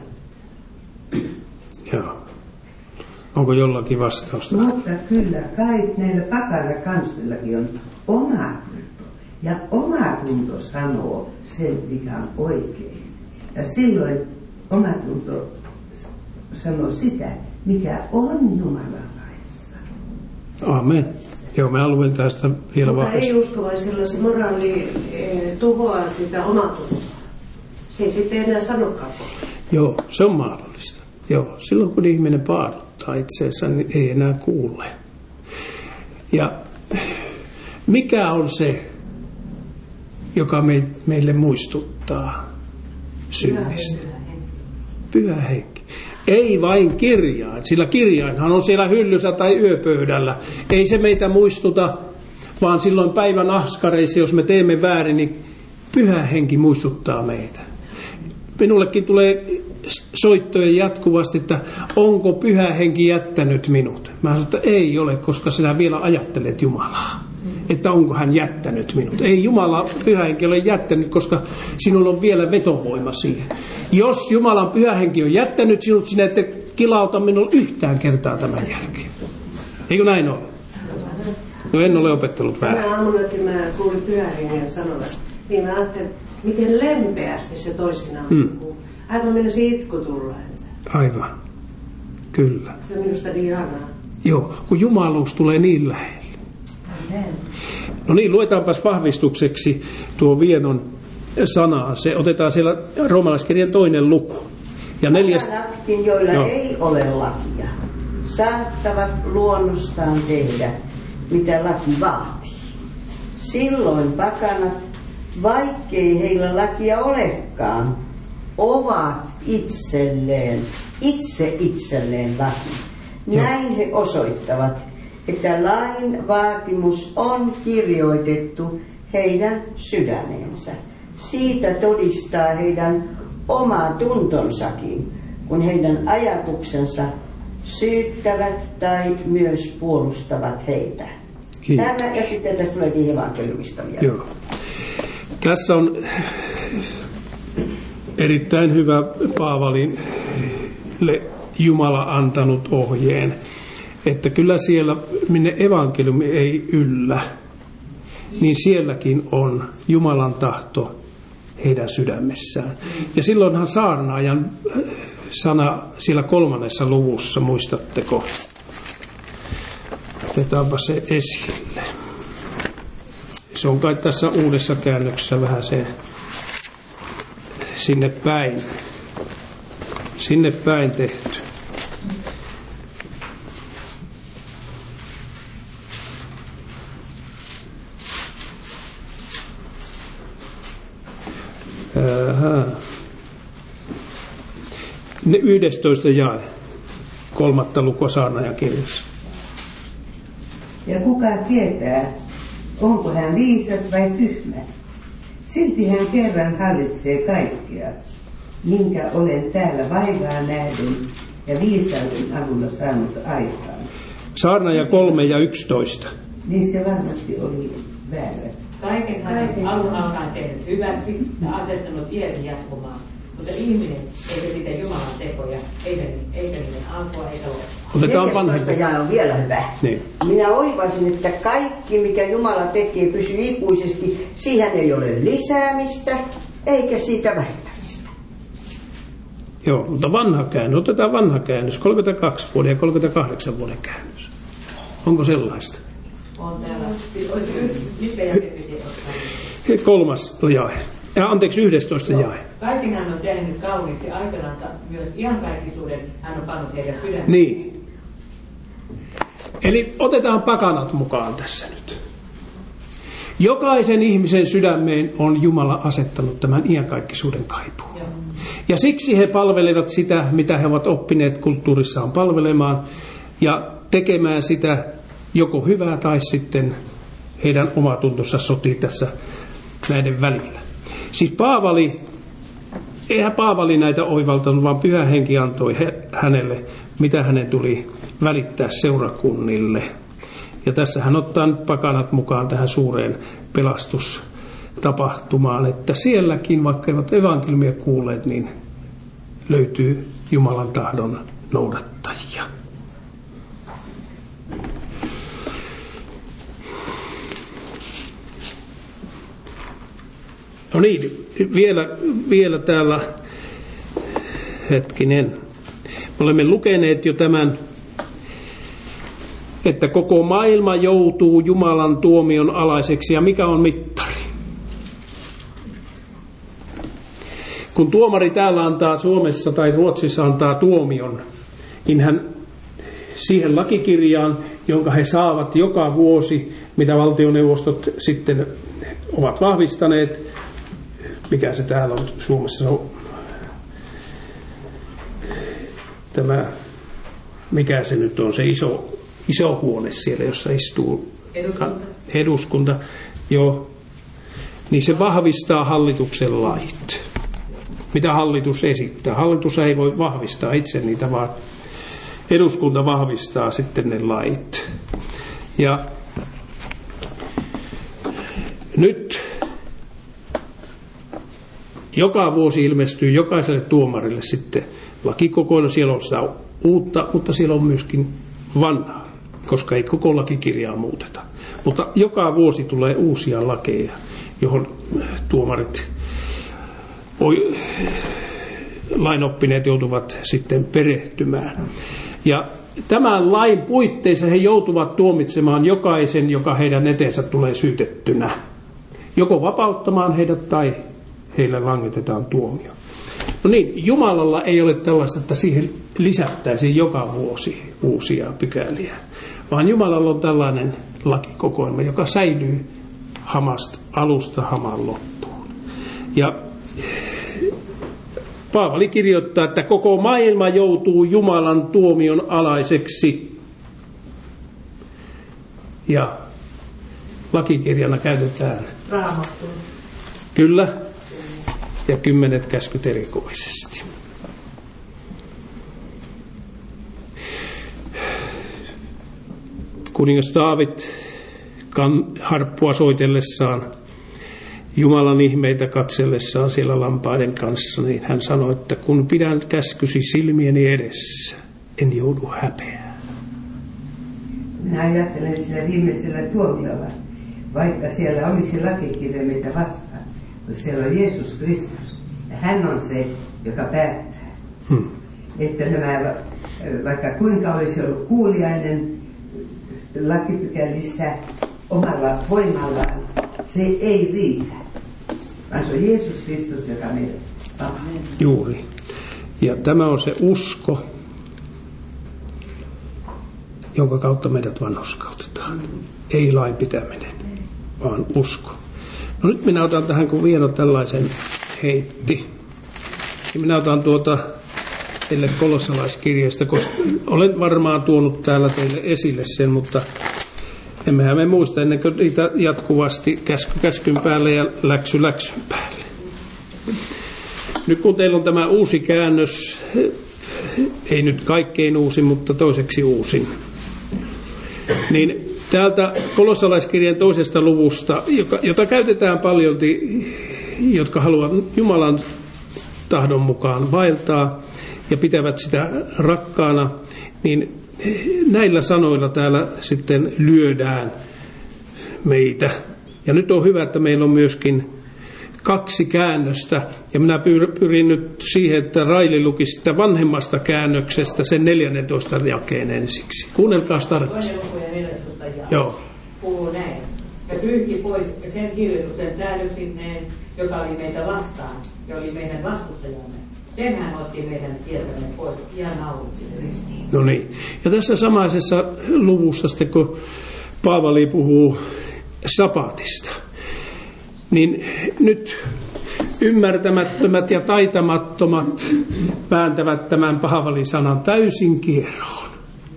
Joo. Onko jollakin vastausta? Mutta kyllä, kai näillä pakana kansoillakin on omatunto. Ja omatunto sanoo sen, mikä on oikein. Ja silloin omatunto sanoo sitä, mikä on Jumalan laissa. Amen. Joo, mä haluan tästä vielä vahvistaa. Mutta ei-uskovaisilla se moraali tuhoaa sitä omatuntoa. Se ei sitten enää sanokaan. Joo, se on mahdollista. Joo, silloin kun ihminen paadottaa itseensä, niin ei enää kuule. Ja mikä on se, joka meille muistuttaa synnistä? Pyhä henki. Ei vain kirjain, sillä kirjainhan on siellä hyllyssä tai yöpöydällä. Ei se meitä muistuta, vaan silloin päivän askareissa, jos me teemme väärin, niin pyhä henki muistuttaa meitä. Minullekin tulee soittoja jatkuvasti, että onko pyhä henki jättänyt minut? Mä sanon, että ei ole, koska sinä vielä ajattelet Jumalaa. Että onko hän jättänyt minut. Ei Jumala pyhä henki ole jättänyt, koska sinulla on vielä vetovoima siihen. Jos Jumalan pyhä henki on jättänyt sinut, sinä ette kilauta minulle yhtään kertaa tämän jälkeen. Eikö näin ole? No en ole opettanut väärin. Tänä aamunakin mä kuulin pyhä hengen sanovan. Niin mä ajattelin, miten lempeästi se toisinaan puhuu. Aivan mennäisi itku tulla. Aivan. Kyllä. Se on minusta niin ihanaa. Joo, kun jumaluus tulee niin lähelle. No niin, luetaanpas vahvistukseksi tuo vienon sanaa. Se otetaan siellä Roomalaiskirjan 2. luku. Ja 4. Pakanatkin, joilla ei ole lakia, saattavat luonnostaan tehdä, mitä laki vaatii. Silloin pakanat, vaikkei heillä lakia olekaan, ovat itselleen laki. Näin he osoittavat, että lain vaatimus on kirjoitettu heidän sydäneensä. Siitä todistaa heidän oma tuntonsakin, kun heidän ajatuksensa syyttävät tai myös puolustavat heitä. Tämä, ja sitten tässä tuleekin evankeliumista vielä. Joo. Tässä on erittäin hyvä Paavalille Jumala antanut ohjeen, että kyllä siellä, minne evankeliumi ei yllä, niin sielläkin on Jumalan tahto heidän sydämessään. Ja silloinhan saarnaajan sana siellä 3. luvussa, muistatteko? Otetaanpa se esille. Se on kai tässä uudessa käännöksessä vähän se sinne päin tehty. Ne 11 jae, 3. lukua saarnaajakirjassa. Ja kuka tietää, onko hän viisas vai tyhmä? Silti hän kerran hallitsee kaikkea, minkä olen täällä vaivaa nähden ja viisauden avulla saanut aikaan. Saarnaaja 3 ja 11. Niin se varmasti oli väärä. Kaiken hänen alun alkaen tehnyt hyväksi ja asettanut tien jatkumaan. Mutta ihminen ei sitä Jumalan tekoja, eikä niiden alkua eikä loppua. 14 jae on vielä hyvä. Niin. Minä oivasin, että kaikki, mikä Jumala tekee, pysyy ikuisesti. Siihen ei ole lisäämistä, eikä siitä vähentämistä. Joo, mutta vanha käännös. Otetaan vanha käännös, 32 vuoden ja 38 vuoden käännös. Onko sellaista? On täällä. Mitkä jakeet piti ottaa? 3. jae. Anteeksi, 11 jae. Kaikki hän on tehnyt kauniisti aikanaan, myös iankaikkisuuden hän on pannut heidän sydämään. Niin. Eli otetaan pakanat mukaan tässä nyt. Jokaisen ihmisen sydämeen on Jumala asettanut tämän iankaikkisuuden kaipuun. Ja siksi he palvelevat sitä, mitä he ovat oppineet kulttuurissaan palvelemaan ja tekemään sitä joko hyvää tai sitten heidän omatuntonsa sotii tässä näiden välillä. Siis eihän Paavali näitä oivaltanut, vaan Pyhä Henki antoi hänelle, mitä hänen tuli välittää seurakunnille. Ja tässä hän ottaa nyt pakanat mukaan tähän suureen pelastustapahtumaan, että sielläkin, vaikka eivät evankeliumia kuulleet, niin löytyy Jumalan tahdon noudattajia. No niin, vielä täällä, hetkinen. Me olemme lukeneet jo tämän, että koko maailma joutuu Jumalan tuomion alaiseksi. Ja mikä on mittari? Kun tuomari täällä antaa Suomessa tai Ruotsissa antaa tuomion, niin hän siihen lakikirjaan, jonka he saavat joka vuosi, mitä valtioneuvostot sitten ovat vahvistaneet, mikä se täällä on Suomessa on, tämä, mikä se nyt on, se iso huone siellä, jossa istuu eduskunta, joo, niin se vahvistaa hallituksen lait. Mitä hallitus esittää? Hallitus ei voi vahvistaa itse niitä, vaan eduskunta vahvistaa sitten ne lait. Ja nyt joka vuosi ilmestyy jokaiselle tuomarille sitten lakikokoelma. Siellä on sitä uutta, mutta siellä on myöskin vanhaa, koska ei koko lakikirjaa muuteta. Mutta joka vuosi tulee uusia lakeja, johon tuomarit, lainoppineet joutuvat sitten perehtymään. Ja tämän lain puitteissa he joutuvat tuomitsemaan jokaisen, joka heidän eteensä tulee syytettynä. Joko vapauttamaan heidät tai heille langetetaan tuomio. No niin, Jumalalla ei ole tällaista, että siihen lisättäisiin joka vuosi uusia pykäliä, vaan Jumalalla on tällainen lakikokoelma, joka säilyy alusta hamaan loppuun. Ja Paavali kirjoittaa, että koko maailma joutuu Jumalan tuomion alaiseksi. Ja lakikirjana käytetään Raamattua. Kyllä. Ja 10 käskyt erikoisesti. Kuningas Daavid harppua soitellessaan, Jumalan ihmeitä katsellessaan siellä lampaiden kanssa, niin hän sanoi, että kun pidän käskysi silmieni edessä, en joudu häpeään. Minä ajattelen sillä viimeisellä tuomiolla, vaikka siellä olisi lakikirja meitä vastaan, mutta siellä on Jeesus Kristus, ja hän on se, joka päättää. Että nämä, vaikka kuinka olisi ollut kuuliainen lakipykälissä omalla voimallaan, se ei riitä. Vaan se on Jeesus Kristus, joka meidät vapaa. Juuri. Ja tämä on se usko, jonka kautta meidät vanhurskautetaan. Ei lain pitäminen, vaan usko. No nyt minä otan tähän, kun Vieno tällaisen heitti. Ja minä otan teille kolossalaiskirjeestä, koska olen varmaan tuonut täällä teille esille sen, mutta emmehän me muista ennen kuin niitä jatkuvasti käskyn päälle ja läksyn päälle. Nyt kun teillä on tämä uusi käännös, ei nyt kaikkein uusi, mutta toiseksi uusin, niin täältä kolossalaiskirjeen 2. luvusta, jota käytetään paljolti, jotka haluavat Jumalan tahdon mukaan vaeltaa ja pitävät sitä rakkaana, niin näillä sanoilla täällä sitten lyödään meitä. Ja nyt on hyvä, että meillä on myöskin 2 käännöstä, ja minä pyrin nyt siihen, että Raili lukisi sitä vanhemmasta käännöksestä sen 14 jakeen ensiksi. Kuunnelkaas tarkasti. Joo. Puhuu näin. Ja pyyhki pois sen kirjoituksen säädöksineen, joka oli meitä vastaan ja oli meidän vastustajamme. Sen hän otti meidän tieltämme pois ja naulitsi ristiin. No niin. Ja tässä samaisessa luvussa sitten, kun Paavali puhuu sapatista, niin nyt ymmärtämättömät ja taitamattomat vääntävät tämän Paavalin sanan täysin kieroon.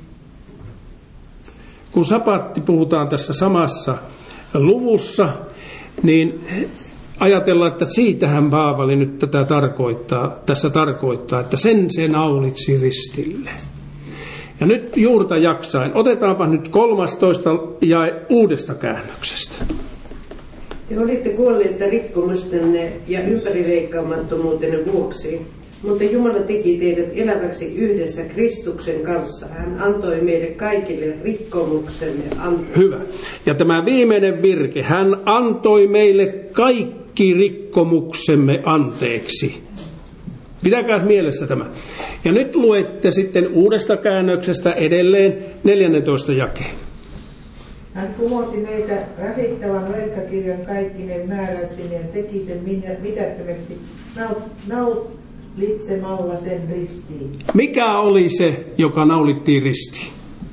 Kun sapatti puhutaan tässä samassa luvussa, niin ajatellaan, että siitähän Paavali nyt tätä tarkoittaa, että sen se naulitsi ristille. Ja nyt juurta jaksain. Otetaanpa nyt 13 jae uudesta käännöksestä. Te olitte kuolleita rikkomustenne ja ympärileikkaamattomuutenne vuoksi, mutta Jumala teki teidät eläväksi yhdessä Kristuksen kanssa. Hän antoi meille kaikille rikkomuksemme anteeksi. Hyvä. Ja tämä viimeinen virke. Hän antoi meille kaikki rikkomuksemme anteeksi. Pitäkää mielessä tämä. Ja nyt luette sitten uudesta käännöksestä edelleen 14 jakeen. Hän kumosi meitä rasittavan velkakirjan kaikkinen määräyksin ja teki sen mitättömästi naulitsemalla sen ristiin. Mikä oli se, joka naulittiin ristiin?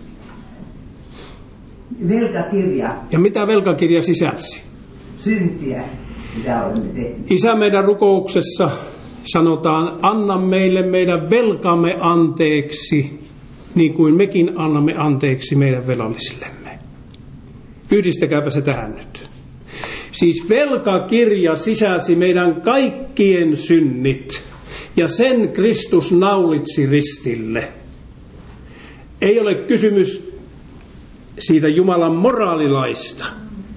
Velkakirja. Ja mitä velkakirja sisälsi? Syntiä, mitä olemme tehneet. Isä, meidän rukouksessa sanotaan, anna meille meidän velkamme anteeksi, niin kuin mekin annamme anteeksi meidän velallisillemme. Yhdistäkääpä se tähän nyt. Siis velkakirja sisälsi meidän kaikkien synnit, ja sen Kristus naulitsi ristille. Ei ole kysymys siitä Jumalan moraalilaista.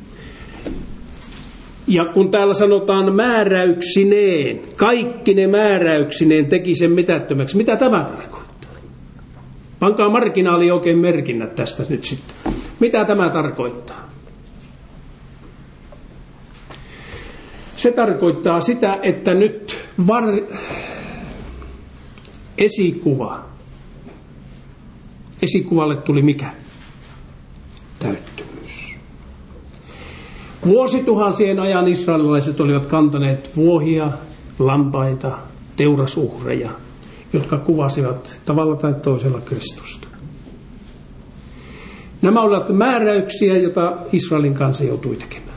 Ja kun täällä sanotaan määräyksineen, kaikki ne määräyksineen teki sen mitättömäksi. Mitä tämä tarkoittaa? Pankaa marginaali oikein merkinnät tästä nyt sitten. Mitä tämä tarkoittaa? Se tarkoittaa sitä, että nyt esikuvalle tuli mikä? Täyttymys. Vuosituhansien ajan israelilaiset olivat kantaneet vuohia, lampaita, teurasuhreja, jotka kuvasivat tavalla tai toisella Kristusta. Nämä olivat määräyksiä, joita Israelin kansa joutui tekemään.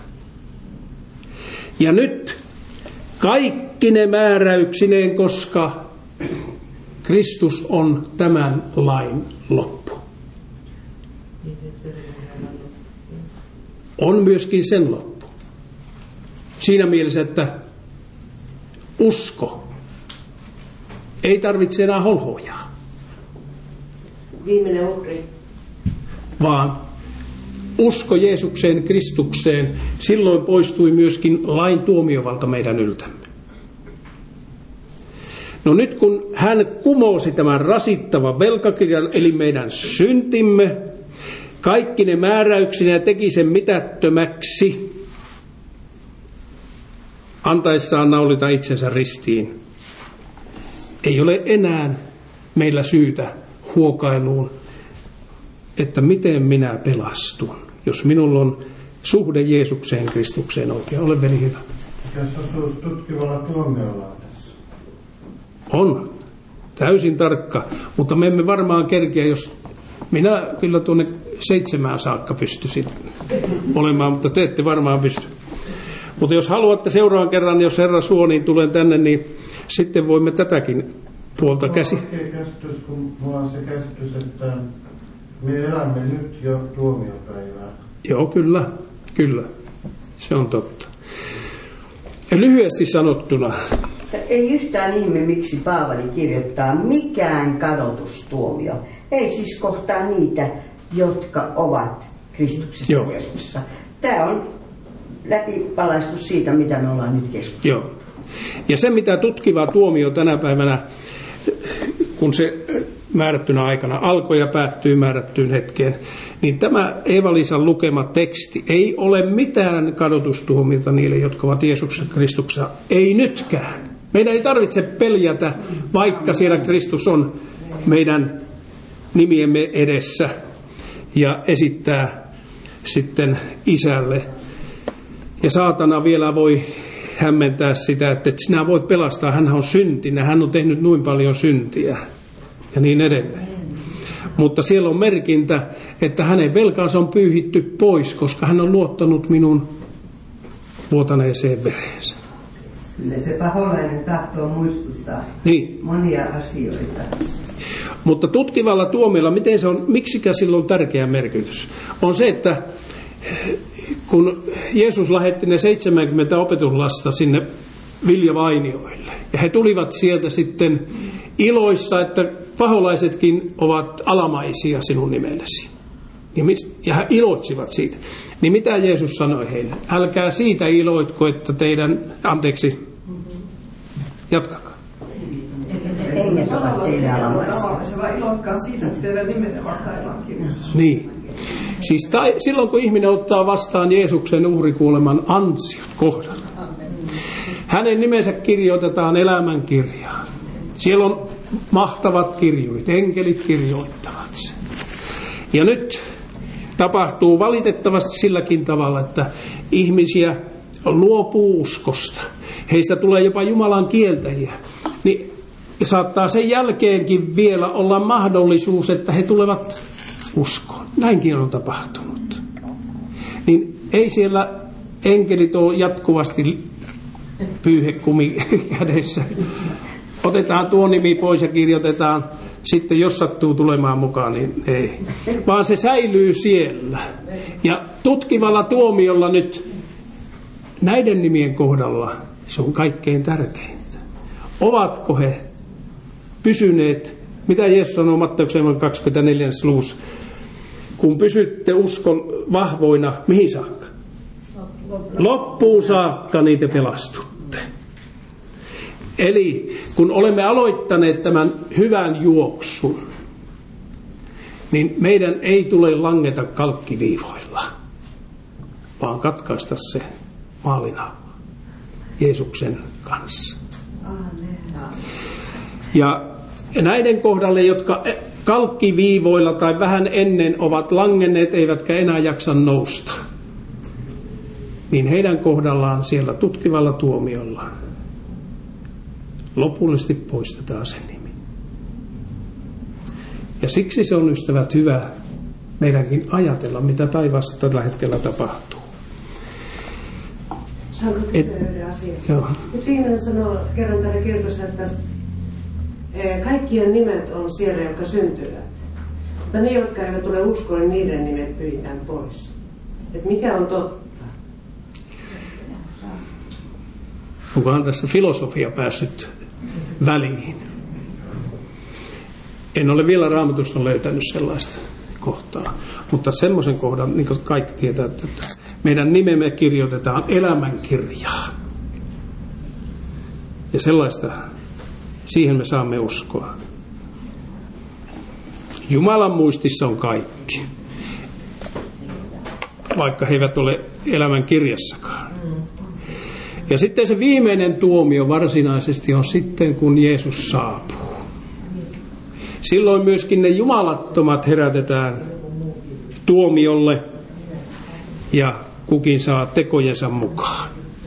Ja nyt kaikki ne määräyksineen, koska Kristus on tämän lain loppu. On myöskin sen loppu. Siinä mielessä, että usko ei tarvitse enää holhoojaa. Viimeinen uhri. Vaan usko Jeesukseen Kristukseen, silloin poistui myöskin lain tuomiovalta meidän yltämme. No nyt kun hän kumosi tämän rasittavan velkakirjan, eli meidän syntimme, kaikki ne määräyksinä teki sen mitättömäksi, antaessaan naulita itsensä ristiin. Ei ole enää meillä syytä huokailuun, että miten minä pelastun, jos minulla on suhde Jeesukseen Kristukseen oikein. Ole veli hyvä. Mikäs osuus tutkivalla tuomiolla tässä? On. Täysin tarkka. Mutta me emme varmaan kerkeä, jos minä kyllä tuonne 7 saakka pystyisin olemaan, mutta te ette varmaan pysty. Mutta jos haluatte seuraavan kerran, jos Herra suo, niin tulen tänne, niin sitten voimme tätäkin puolta käsitellä. Oikea käsitys, kun mulla on se käsitys, että me elämme nyt jo tuomiopäivää. Joo, kyllä. Se on totta. Ja lyhyesti sanottuna. Ei yhtään ihme, miksi Paavali kirjoittaa mikään kadotustuomio. Ei siis kohtaa niitä, jotka ovat Kristuksessa Jeesuksessa. Tämä on läpipalaistus siitä, mitä me ollaan nyt keskustellut. Joo. Ja se, mitä tutkiva tuomio tänä päivänä, kun se määrättynä aikana alkoi ja päättyy määrättyyn hetkeen, niin tämä Eeva-Liisan lukema teksti ei ole mitään kadotustuomiota niille, jotka ovat Jeesuksessa Kristuksessa. Ei nytkään. Meidän ei tarvitse peljätä, vaikka siellä Kristus on meidän nimiemme edessä ja esittää sitten Isälle. Ja saatana vielä voi hämmentää sitä, että sinä voit pelastaa, hän on syntinen, hän on tehnyt noin paljon syntiä ja niin edelleen. Mutta siellä on merkintä, että hänen velkansa on pyyhitty pois, koska hän on luottanut minun vuotaneeseen vereensä. Kyllä se paholainen tahtoo muistuttaa monia asioita. Mutta tutkivalla tuomiolla, miten se on, miksikä sillä on tärkeä merkitys, on se, että kun Jeesus lähetti ne 70 opetuslasta sinne viljavainioille, ja he tulivat sieltä sitten iloissa, että paholaisetkin ovat alamaisia sinun nimellesi. Ja he iloitsivat siitä. Niin mitä Jeesus sanoi heille? Älkää siitä iloitko, että teidän, anteeksi, jatkakaa. Henget ovat teille alamaisia. Vaan iloitkaa siitä, että teidän nimenne ovat taivaan kirjassa. Niin. Siis silloin kun ihminen ottaa vastaan Jeesuksen uhrikuoleman ansiot kohdalla, hänen nimensä kirjoitetaan elämänkirjaan. Siellä on mahtavat kirjoit, enkelit kirjoittavat sen. Ja nyt tapahtuu valitettavasti silläkin tavalla, että ihmisiä luopuu uskosta. Heistä tulee jopa Jumalan kieltäjiä. Niin saattaa sen jälkeenkin vielä olla mahdollisuus, että he tulevat uskoon. Näinkin on tapahtunut. Niin ei siellä enkelit ole jatkuvasti pyyhekumi kädessä. Otetaan tuo nimi pois ja kirjoitetaan. Sitten jos sattuu tulemaan mukaan, niin ei. Vaan se säilyy siellä. Ja tutkivalla tuomiolla nyt näiden nimien kohdalla se on kaikkein tärkeintä. Ovatko he pysyneet, mitä Jeesus sanoo Matteuksen 24. luvussa, kun pysytte uskon vahvoina, mihin saakka? Loppuun saakka niitä pelastutte. Eli kun olemme aloittaneet tämän hyvän juoksun, niin meidän ei tule langeta kalkkiviivoilla, vaan katkaista se maalina Jeesuksen kanssa. Ja näiden kohdalle, jotka kalkkiviivoilla tai vähän ennen ovat langenneet, eivätkä enää jaksa nousta, niin heidän kohdallaan siellä tutkivalla tuomiolla lopullisesti poistetaan sen nimi. Ja siksi se on, ystävät, hyvä meidänkin ajatella, mitä taivaassa tällä hetkellä tapahtuu. Saanko kysyä yhden asian? Joo. Yksi ihminen sanoo kerran täällä kirkossa, että kaikkien nimet on siellä, jotka syntyvät. Mutta ne, jotka eivät tule uskoon, niin niiden nimet pyhitään pois. Että mikä on totta? Onkohan tässä filosofia päässyt väliin? En ole vielä Raamatusta löytänyt sellaista. kohtaa. Mutta semmoisen kohdan, niin kuin kaikki tietää, että meidän nimemme kirjoitetaan elämänkirjaan. Ja sellaista, siihen me saamme uskoa. Jumalan muistissa on kaikki, vaikka he eivät ole elämän kirjassakaan. Ja sitten se viimeinen tuomio varsinaisesti on sitten, kun Jeesus saapuu. Silloin myöskin ne jumalattomat herätetään tuomiolle ja kukin saa tekojensa mukaan.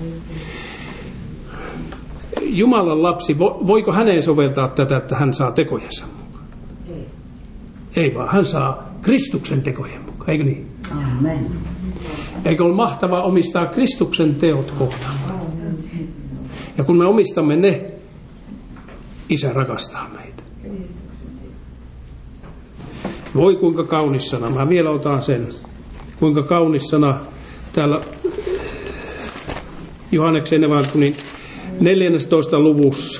Jumalan lapsi, voiko häneen soveltaa tätä, että hän saa tekojensa mukaan? Ei vaan, hän saa Kristuksen tekojen mukaan, eikö niin? Amen. Eikö ole mahtavaa omistaa Kristuksen teot kohdalla? Ja kun me omistamme ne, Isä rakastaa meitä. Voi kuinka kaunis sana. Mä vielä otan sen. Kuinka kaunis sana täällä Johanneksen evankeliumin 14. luvussa.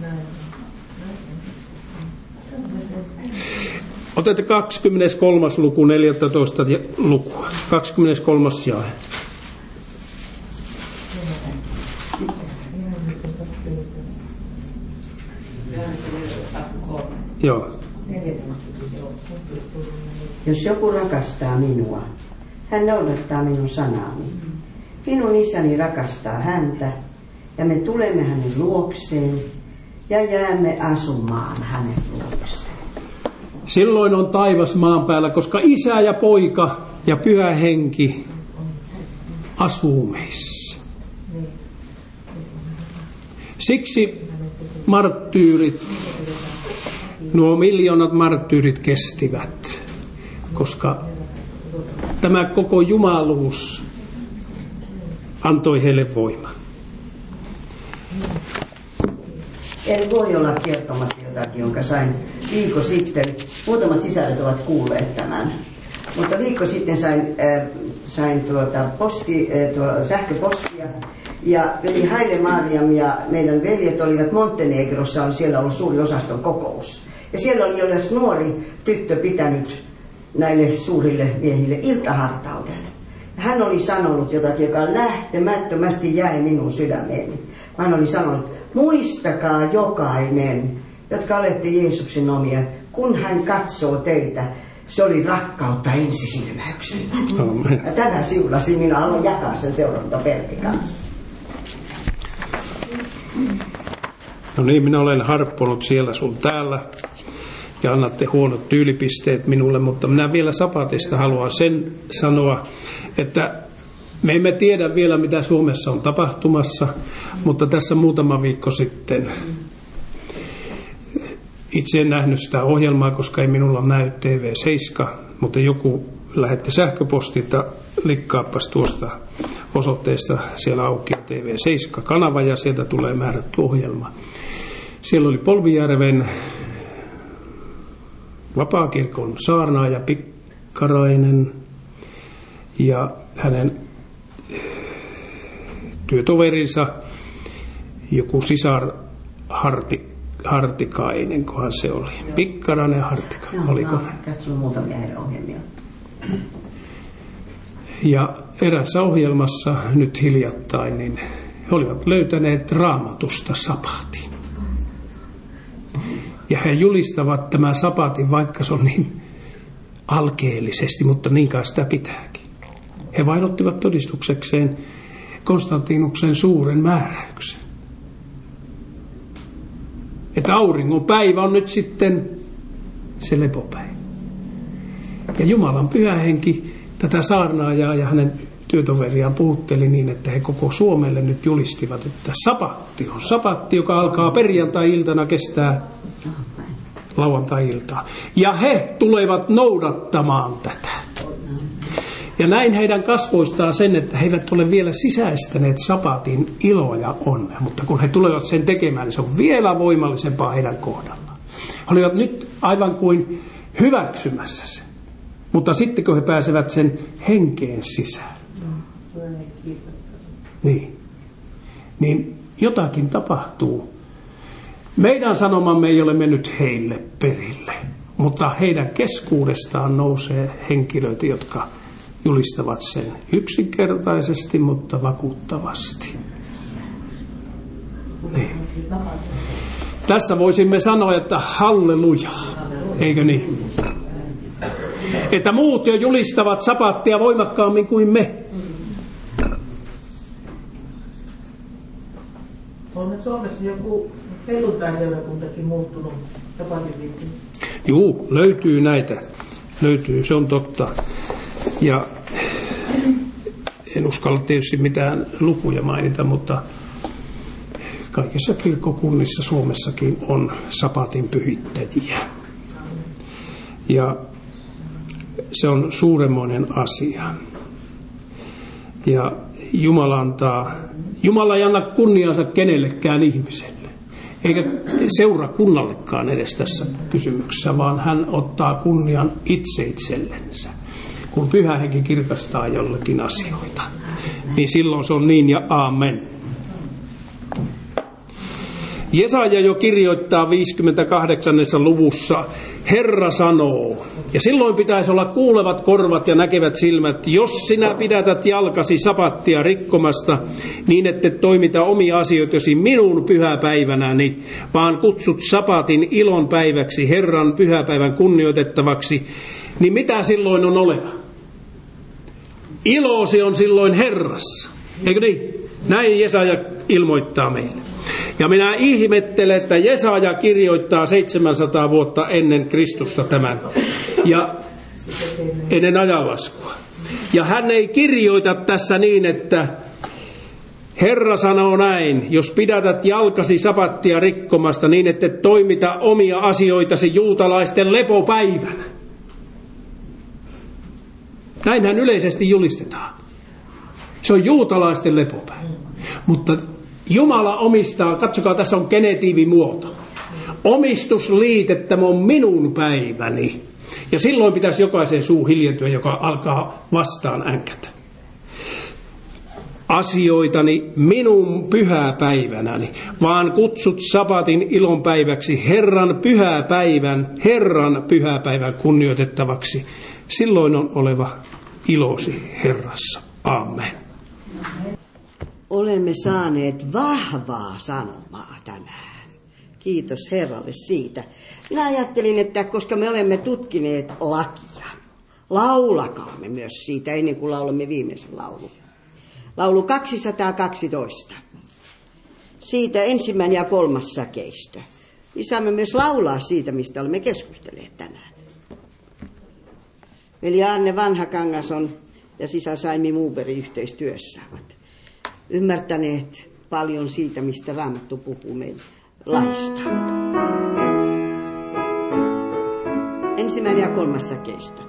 Otatte 23. luku, 14. lukua. 23. jae. Joo. Jos joku rakastaa minua, hän noudattaa minun sanaani. Minun isäni rakastaa häntä, ja me tulemme hänen luokseen ja jäämme asumaan hänen luokseen. Silloin on taivas maan päällä, koska Isä ja Poika ja Pyhä Henki asuu meissä. Siksi marttyyrit, nuo miljoonat marttyyrit kestivät, koska tämä koko jumaluus antoi heille voiman. En voi olla kertomatta jotakin, jonka sain viikko sitten. Muutamat sisällöt ovat kuulleet tämän. Mutta viikko sitten sain sähköpostia. Ja veli Haile Mariam ja meidän veljet olivat Montenegrossa, oli siellä ollut suuri osaston kokous. Ja siellä oli eräs nuori tyttö pitänyt näille suurille miehille iltahartauden. Ja hän oli sanonut jotakin, joka lähtemättömästi jäi minun sydämeeni. Hän oli sanonut, muistakaa jokainen, jotka olette Jeesuksen omia, kun hän katsoo teitä. Se oli rakkautta ensisilmäyksellä. Ja tänään siunasi, minä haluan jakaa sen seurakuntaperheen kanssa. No niin, minä olen harpponut siellä sun täällä ja annatte huonot tyylipisteet minulle, mutta minä vielä sapatista haluan sen sanoa, että me emme tiedä vielä, mitä Suomessa on tapahtumassa, mutta tässä muutama viikko sitten, itse en nähnyt sitä ohjelmaa, koska ei minulla näy TV7, mutta joku lähetti sähköpostilta, likkaappas tuosta osoitteesta, siellä auki TV7-kanava ja sieltä tulee määrätty ohjelma. Siellä oli Polvijärven Vapaakirkon saarnaaja Pikkarainen ja hänen työtoverinsa, joku sisar Hartikainen, kohan se oli. Pikkarainen Hartikainen, oliko ne? Katson muutamia heidän ohjelmia. Ja erässä ohjelmassa nyt hiljattain, niin he olivat löytäneet Raamatusta sapatin. Ja he julistavat tämän sapatin, vaikka se on niin alkeellisesti, mutta niin kai sitä pitääkin. He vain ottivat todistuksekseen Konstantinuksen suuren määräyksen. Että auringon päivä on nyt sitten se lepopäivä. Ja Jumalan Pyhä Henki tätä saarnaajaa ja hänen työtoveriaan puhutteli niin, että he koko Suomelle nyt julistivat, että sapatti on sapatti, joka alkaa perjantai-iltana, kestää lauantai-iltaa. Ja he tulevat noudattamaan tätä. Ja näin heidän kasvoistaan sen, että he eivät ole vielä sisäistäneet sapatin iloa ja onnea. Mutta kun he tulevat sen tekemään, niin se on vielä voimallisempaa heidän kohdallaan. He olivat nyt aivan kuin hyväksymässä sen. Mutta sitten kun he pääsevät sen henkeen sisään, niin jotakin tapahtuu. Meidän sanomamme ei ole mennyt heille perille. Mutta heidän keskuudestaan nousee henkilöitä, jotka julistavat sen yksinkertaisesti, mutta vakuuttavasti. Niin. Tässä voisimme sanoa, että halleluja, eikö niin? Että muut jo julistavat sapattia voimakkaammin kuin me. On Suomessa joku helluntai-seurakuntakin muuttunut sapatin viikkoon. Juu, löytyy näitä. Löytyy, se on totta. Ja en uskalla tietysti mitään lukuja mainita, mutta kaikissa kirkkokunnissa Suomessakin on sapatin pyhittäjiä. Ja se on suuremmoinen asia. Ja Jumala ei anna kunniansa kenellekään ihmiselle, eikä seurakunnallekaan edes tässä kysymyksessä, vaan hän ottaa kunnian itsellensä. Kun Pyhä Henki kirkastaa jollekin asioita, niin silloin se on niin ja aamen. Jesaja jo kirjoittaa 58. luvussa, Herra sanoo, ja silloin pitäisi olla kuulevat korvat ja näkevät silmät, jos sinä pidätät jalkasi sapattia rikkomasta, niin ette toimita omia asioitasi minun pyhäpäivänäni, vaan kutsut sapatin ilon päiväksi, Herran pyhäpäivän kunnioitettavaksi, niin mitä silloin on oleva? Ilosi on silloin Herrassa, eikö niin? Näin Jesaja ilmoittaa meille. Ja minä ihmettelen, että Jesaja kirjoittaa 700 vuotta ennen Kristusta tämän, ja ennen ajanlaskua. Ja hän ei kirjoita tässä niin, että Herra sanoo näin, jos pidätät jalkasi sapattia rikkomasta niin, että toimita omia asioitasi juutalaisten lepopäivänä. Näinhän yleisesti julistetaan. Se on juutalaisten lepopäivä. Mutta Jumala omistaa, katsokaa tässä on genetiivimuoto. Omistusliite, tämä on minun päiväni. Ja silloin pitäisi jokaisen suu hiljentyä, joka alkaa vastaan änkätä. Asioitani minun pyhäpäivänäni, vaan kutsut sapatin ilonpäiväksi Herran pyhäpäivän kunnioitettavaksi. Silloin on oleva ilosi Herrassa. Amen. Olemme saaneet vahvaa sanomaa tänään. Kiitos Herralle siitä. Minä ajattelin, että koska me olemme tutkineet lakia, laulakaamme myös siitä ennen kuin laulamme viimeisen laulun. Laulu 212. Siitä 1. ja 3. säkeistö. Niin saamme myös laulaa siitä, mistä olemme keskustelleet tänään. Veli Anne Vanhakangas ja sisä Saimi Muuberi yhteistyössä ovat ymmärtäneet paljon siitä, mistä Raamattu puhuu meidän laista. 1. ja 3. säkeistö.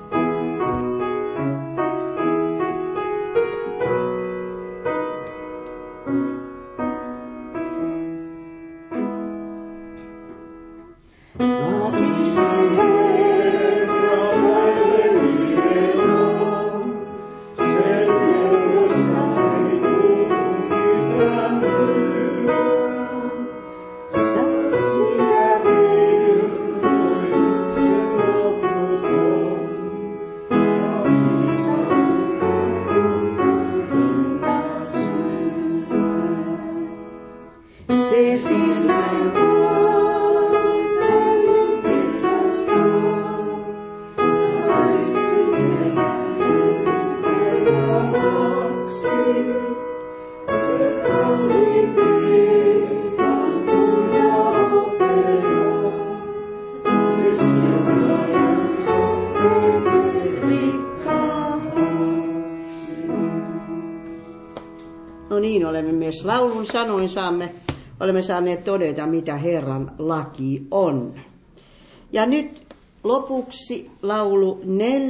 Laulun sanoin olemme saaneet todeta, mitä Herran laki on. Ja nyt lopuksi laulu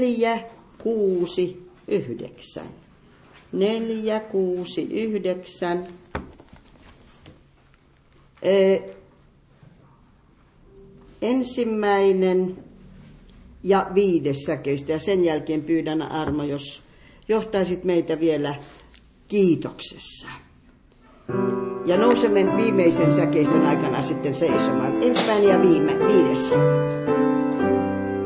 469. 469. Ensimmäinen ja 5. säkeistö. Ja sen jälkeen pyydän Armo, jos johtaisit meitä vielä kiitoksessa. Ja nousemme viimeisen säkeistön aikana sitten seisomaan. 1. ja 5.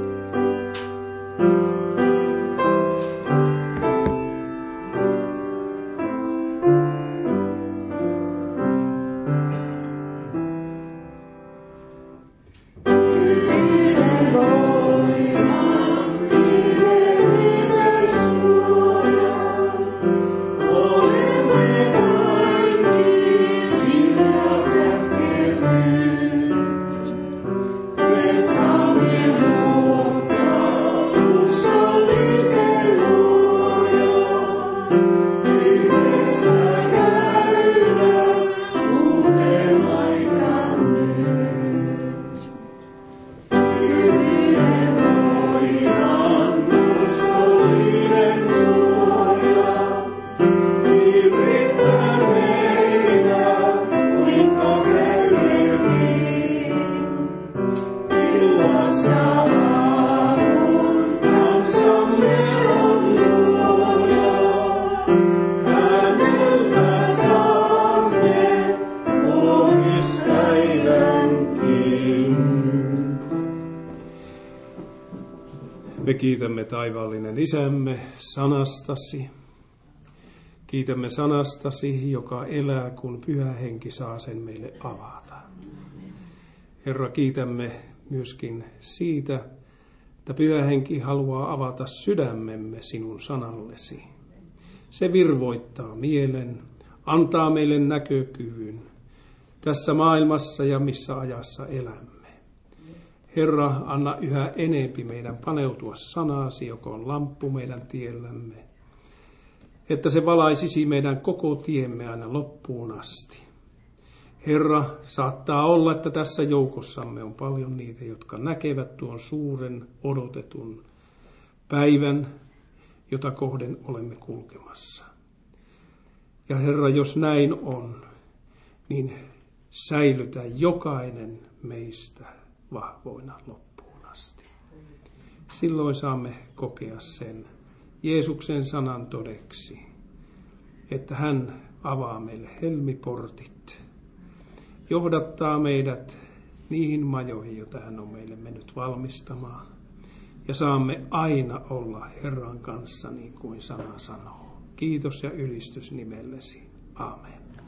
Me kiitämme taivaallinen Isämme sanastasi. Kiitämme sanastasi, joka elää, kun Pyhä Henki saa sen meille avata. Herra, kiitämme myöskin siitä, että Pyhä Henki haluaa avata sydämemme sinun sanallesi. Se virvoittaa mielen, antaa meille näkökyvyn tässä maailmassa ja missä ajassa elämme. Herra, anna yhä enempi meidän paneutua sanaasi, joka on lamppu meidän tiellämme, että se valaisisi meidän koko tiemme aina loppuun asti. Herra, saattaa olla, että tässä joukossamme on paljon niitä, jotka näkevät tuon suuren odotetun päivän, jota kohden olemme kulkemassa. Ja Herra, jos näin on, niin säilytä jokainen meistä vahvoina loppuun asti. Silloin saamme kokea sen Jeesuksen sanan todeksi, että hän avaa meille helmiportit, johdattaa meidät niihin majoihin, joita hän on meille mennyt valmistamaan. Ja saamme aina olla Herran kanssa niin kuin sana sanoo. Kiitos ja ylistys nimellesi. Amen.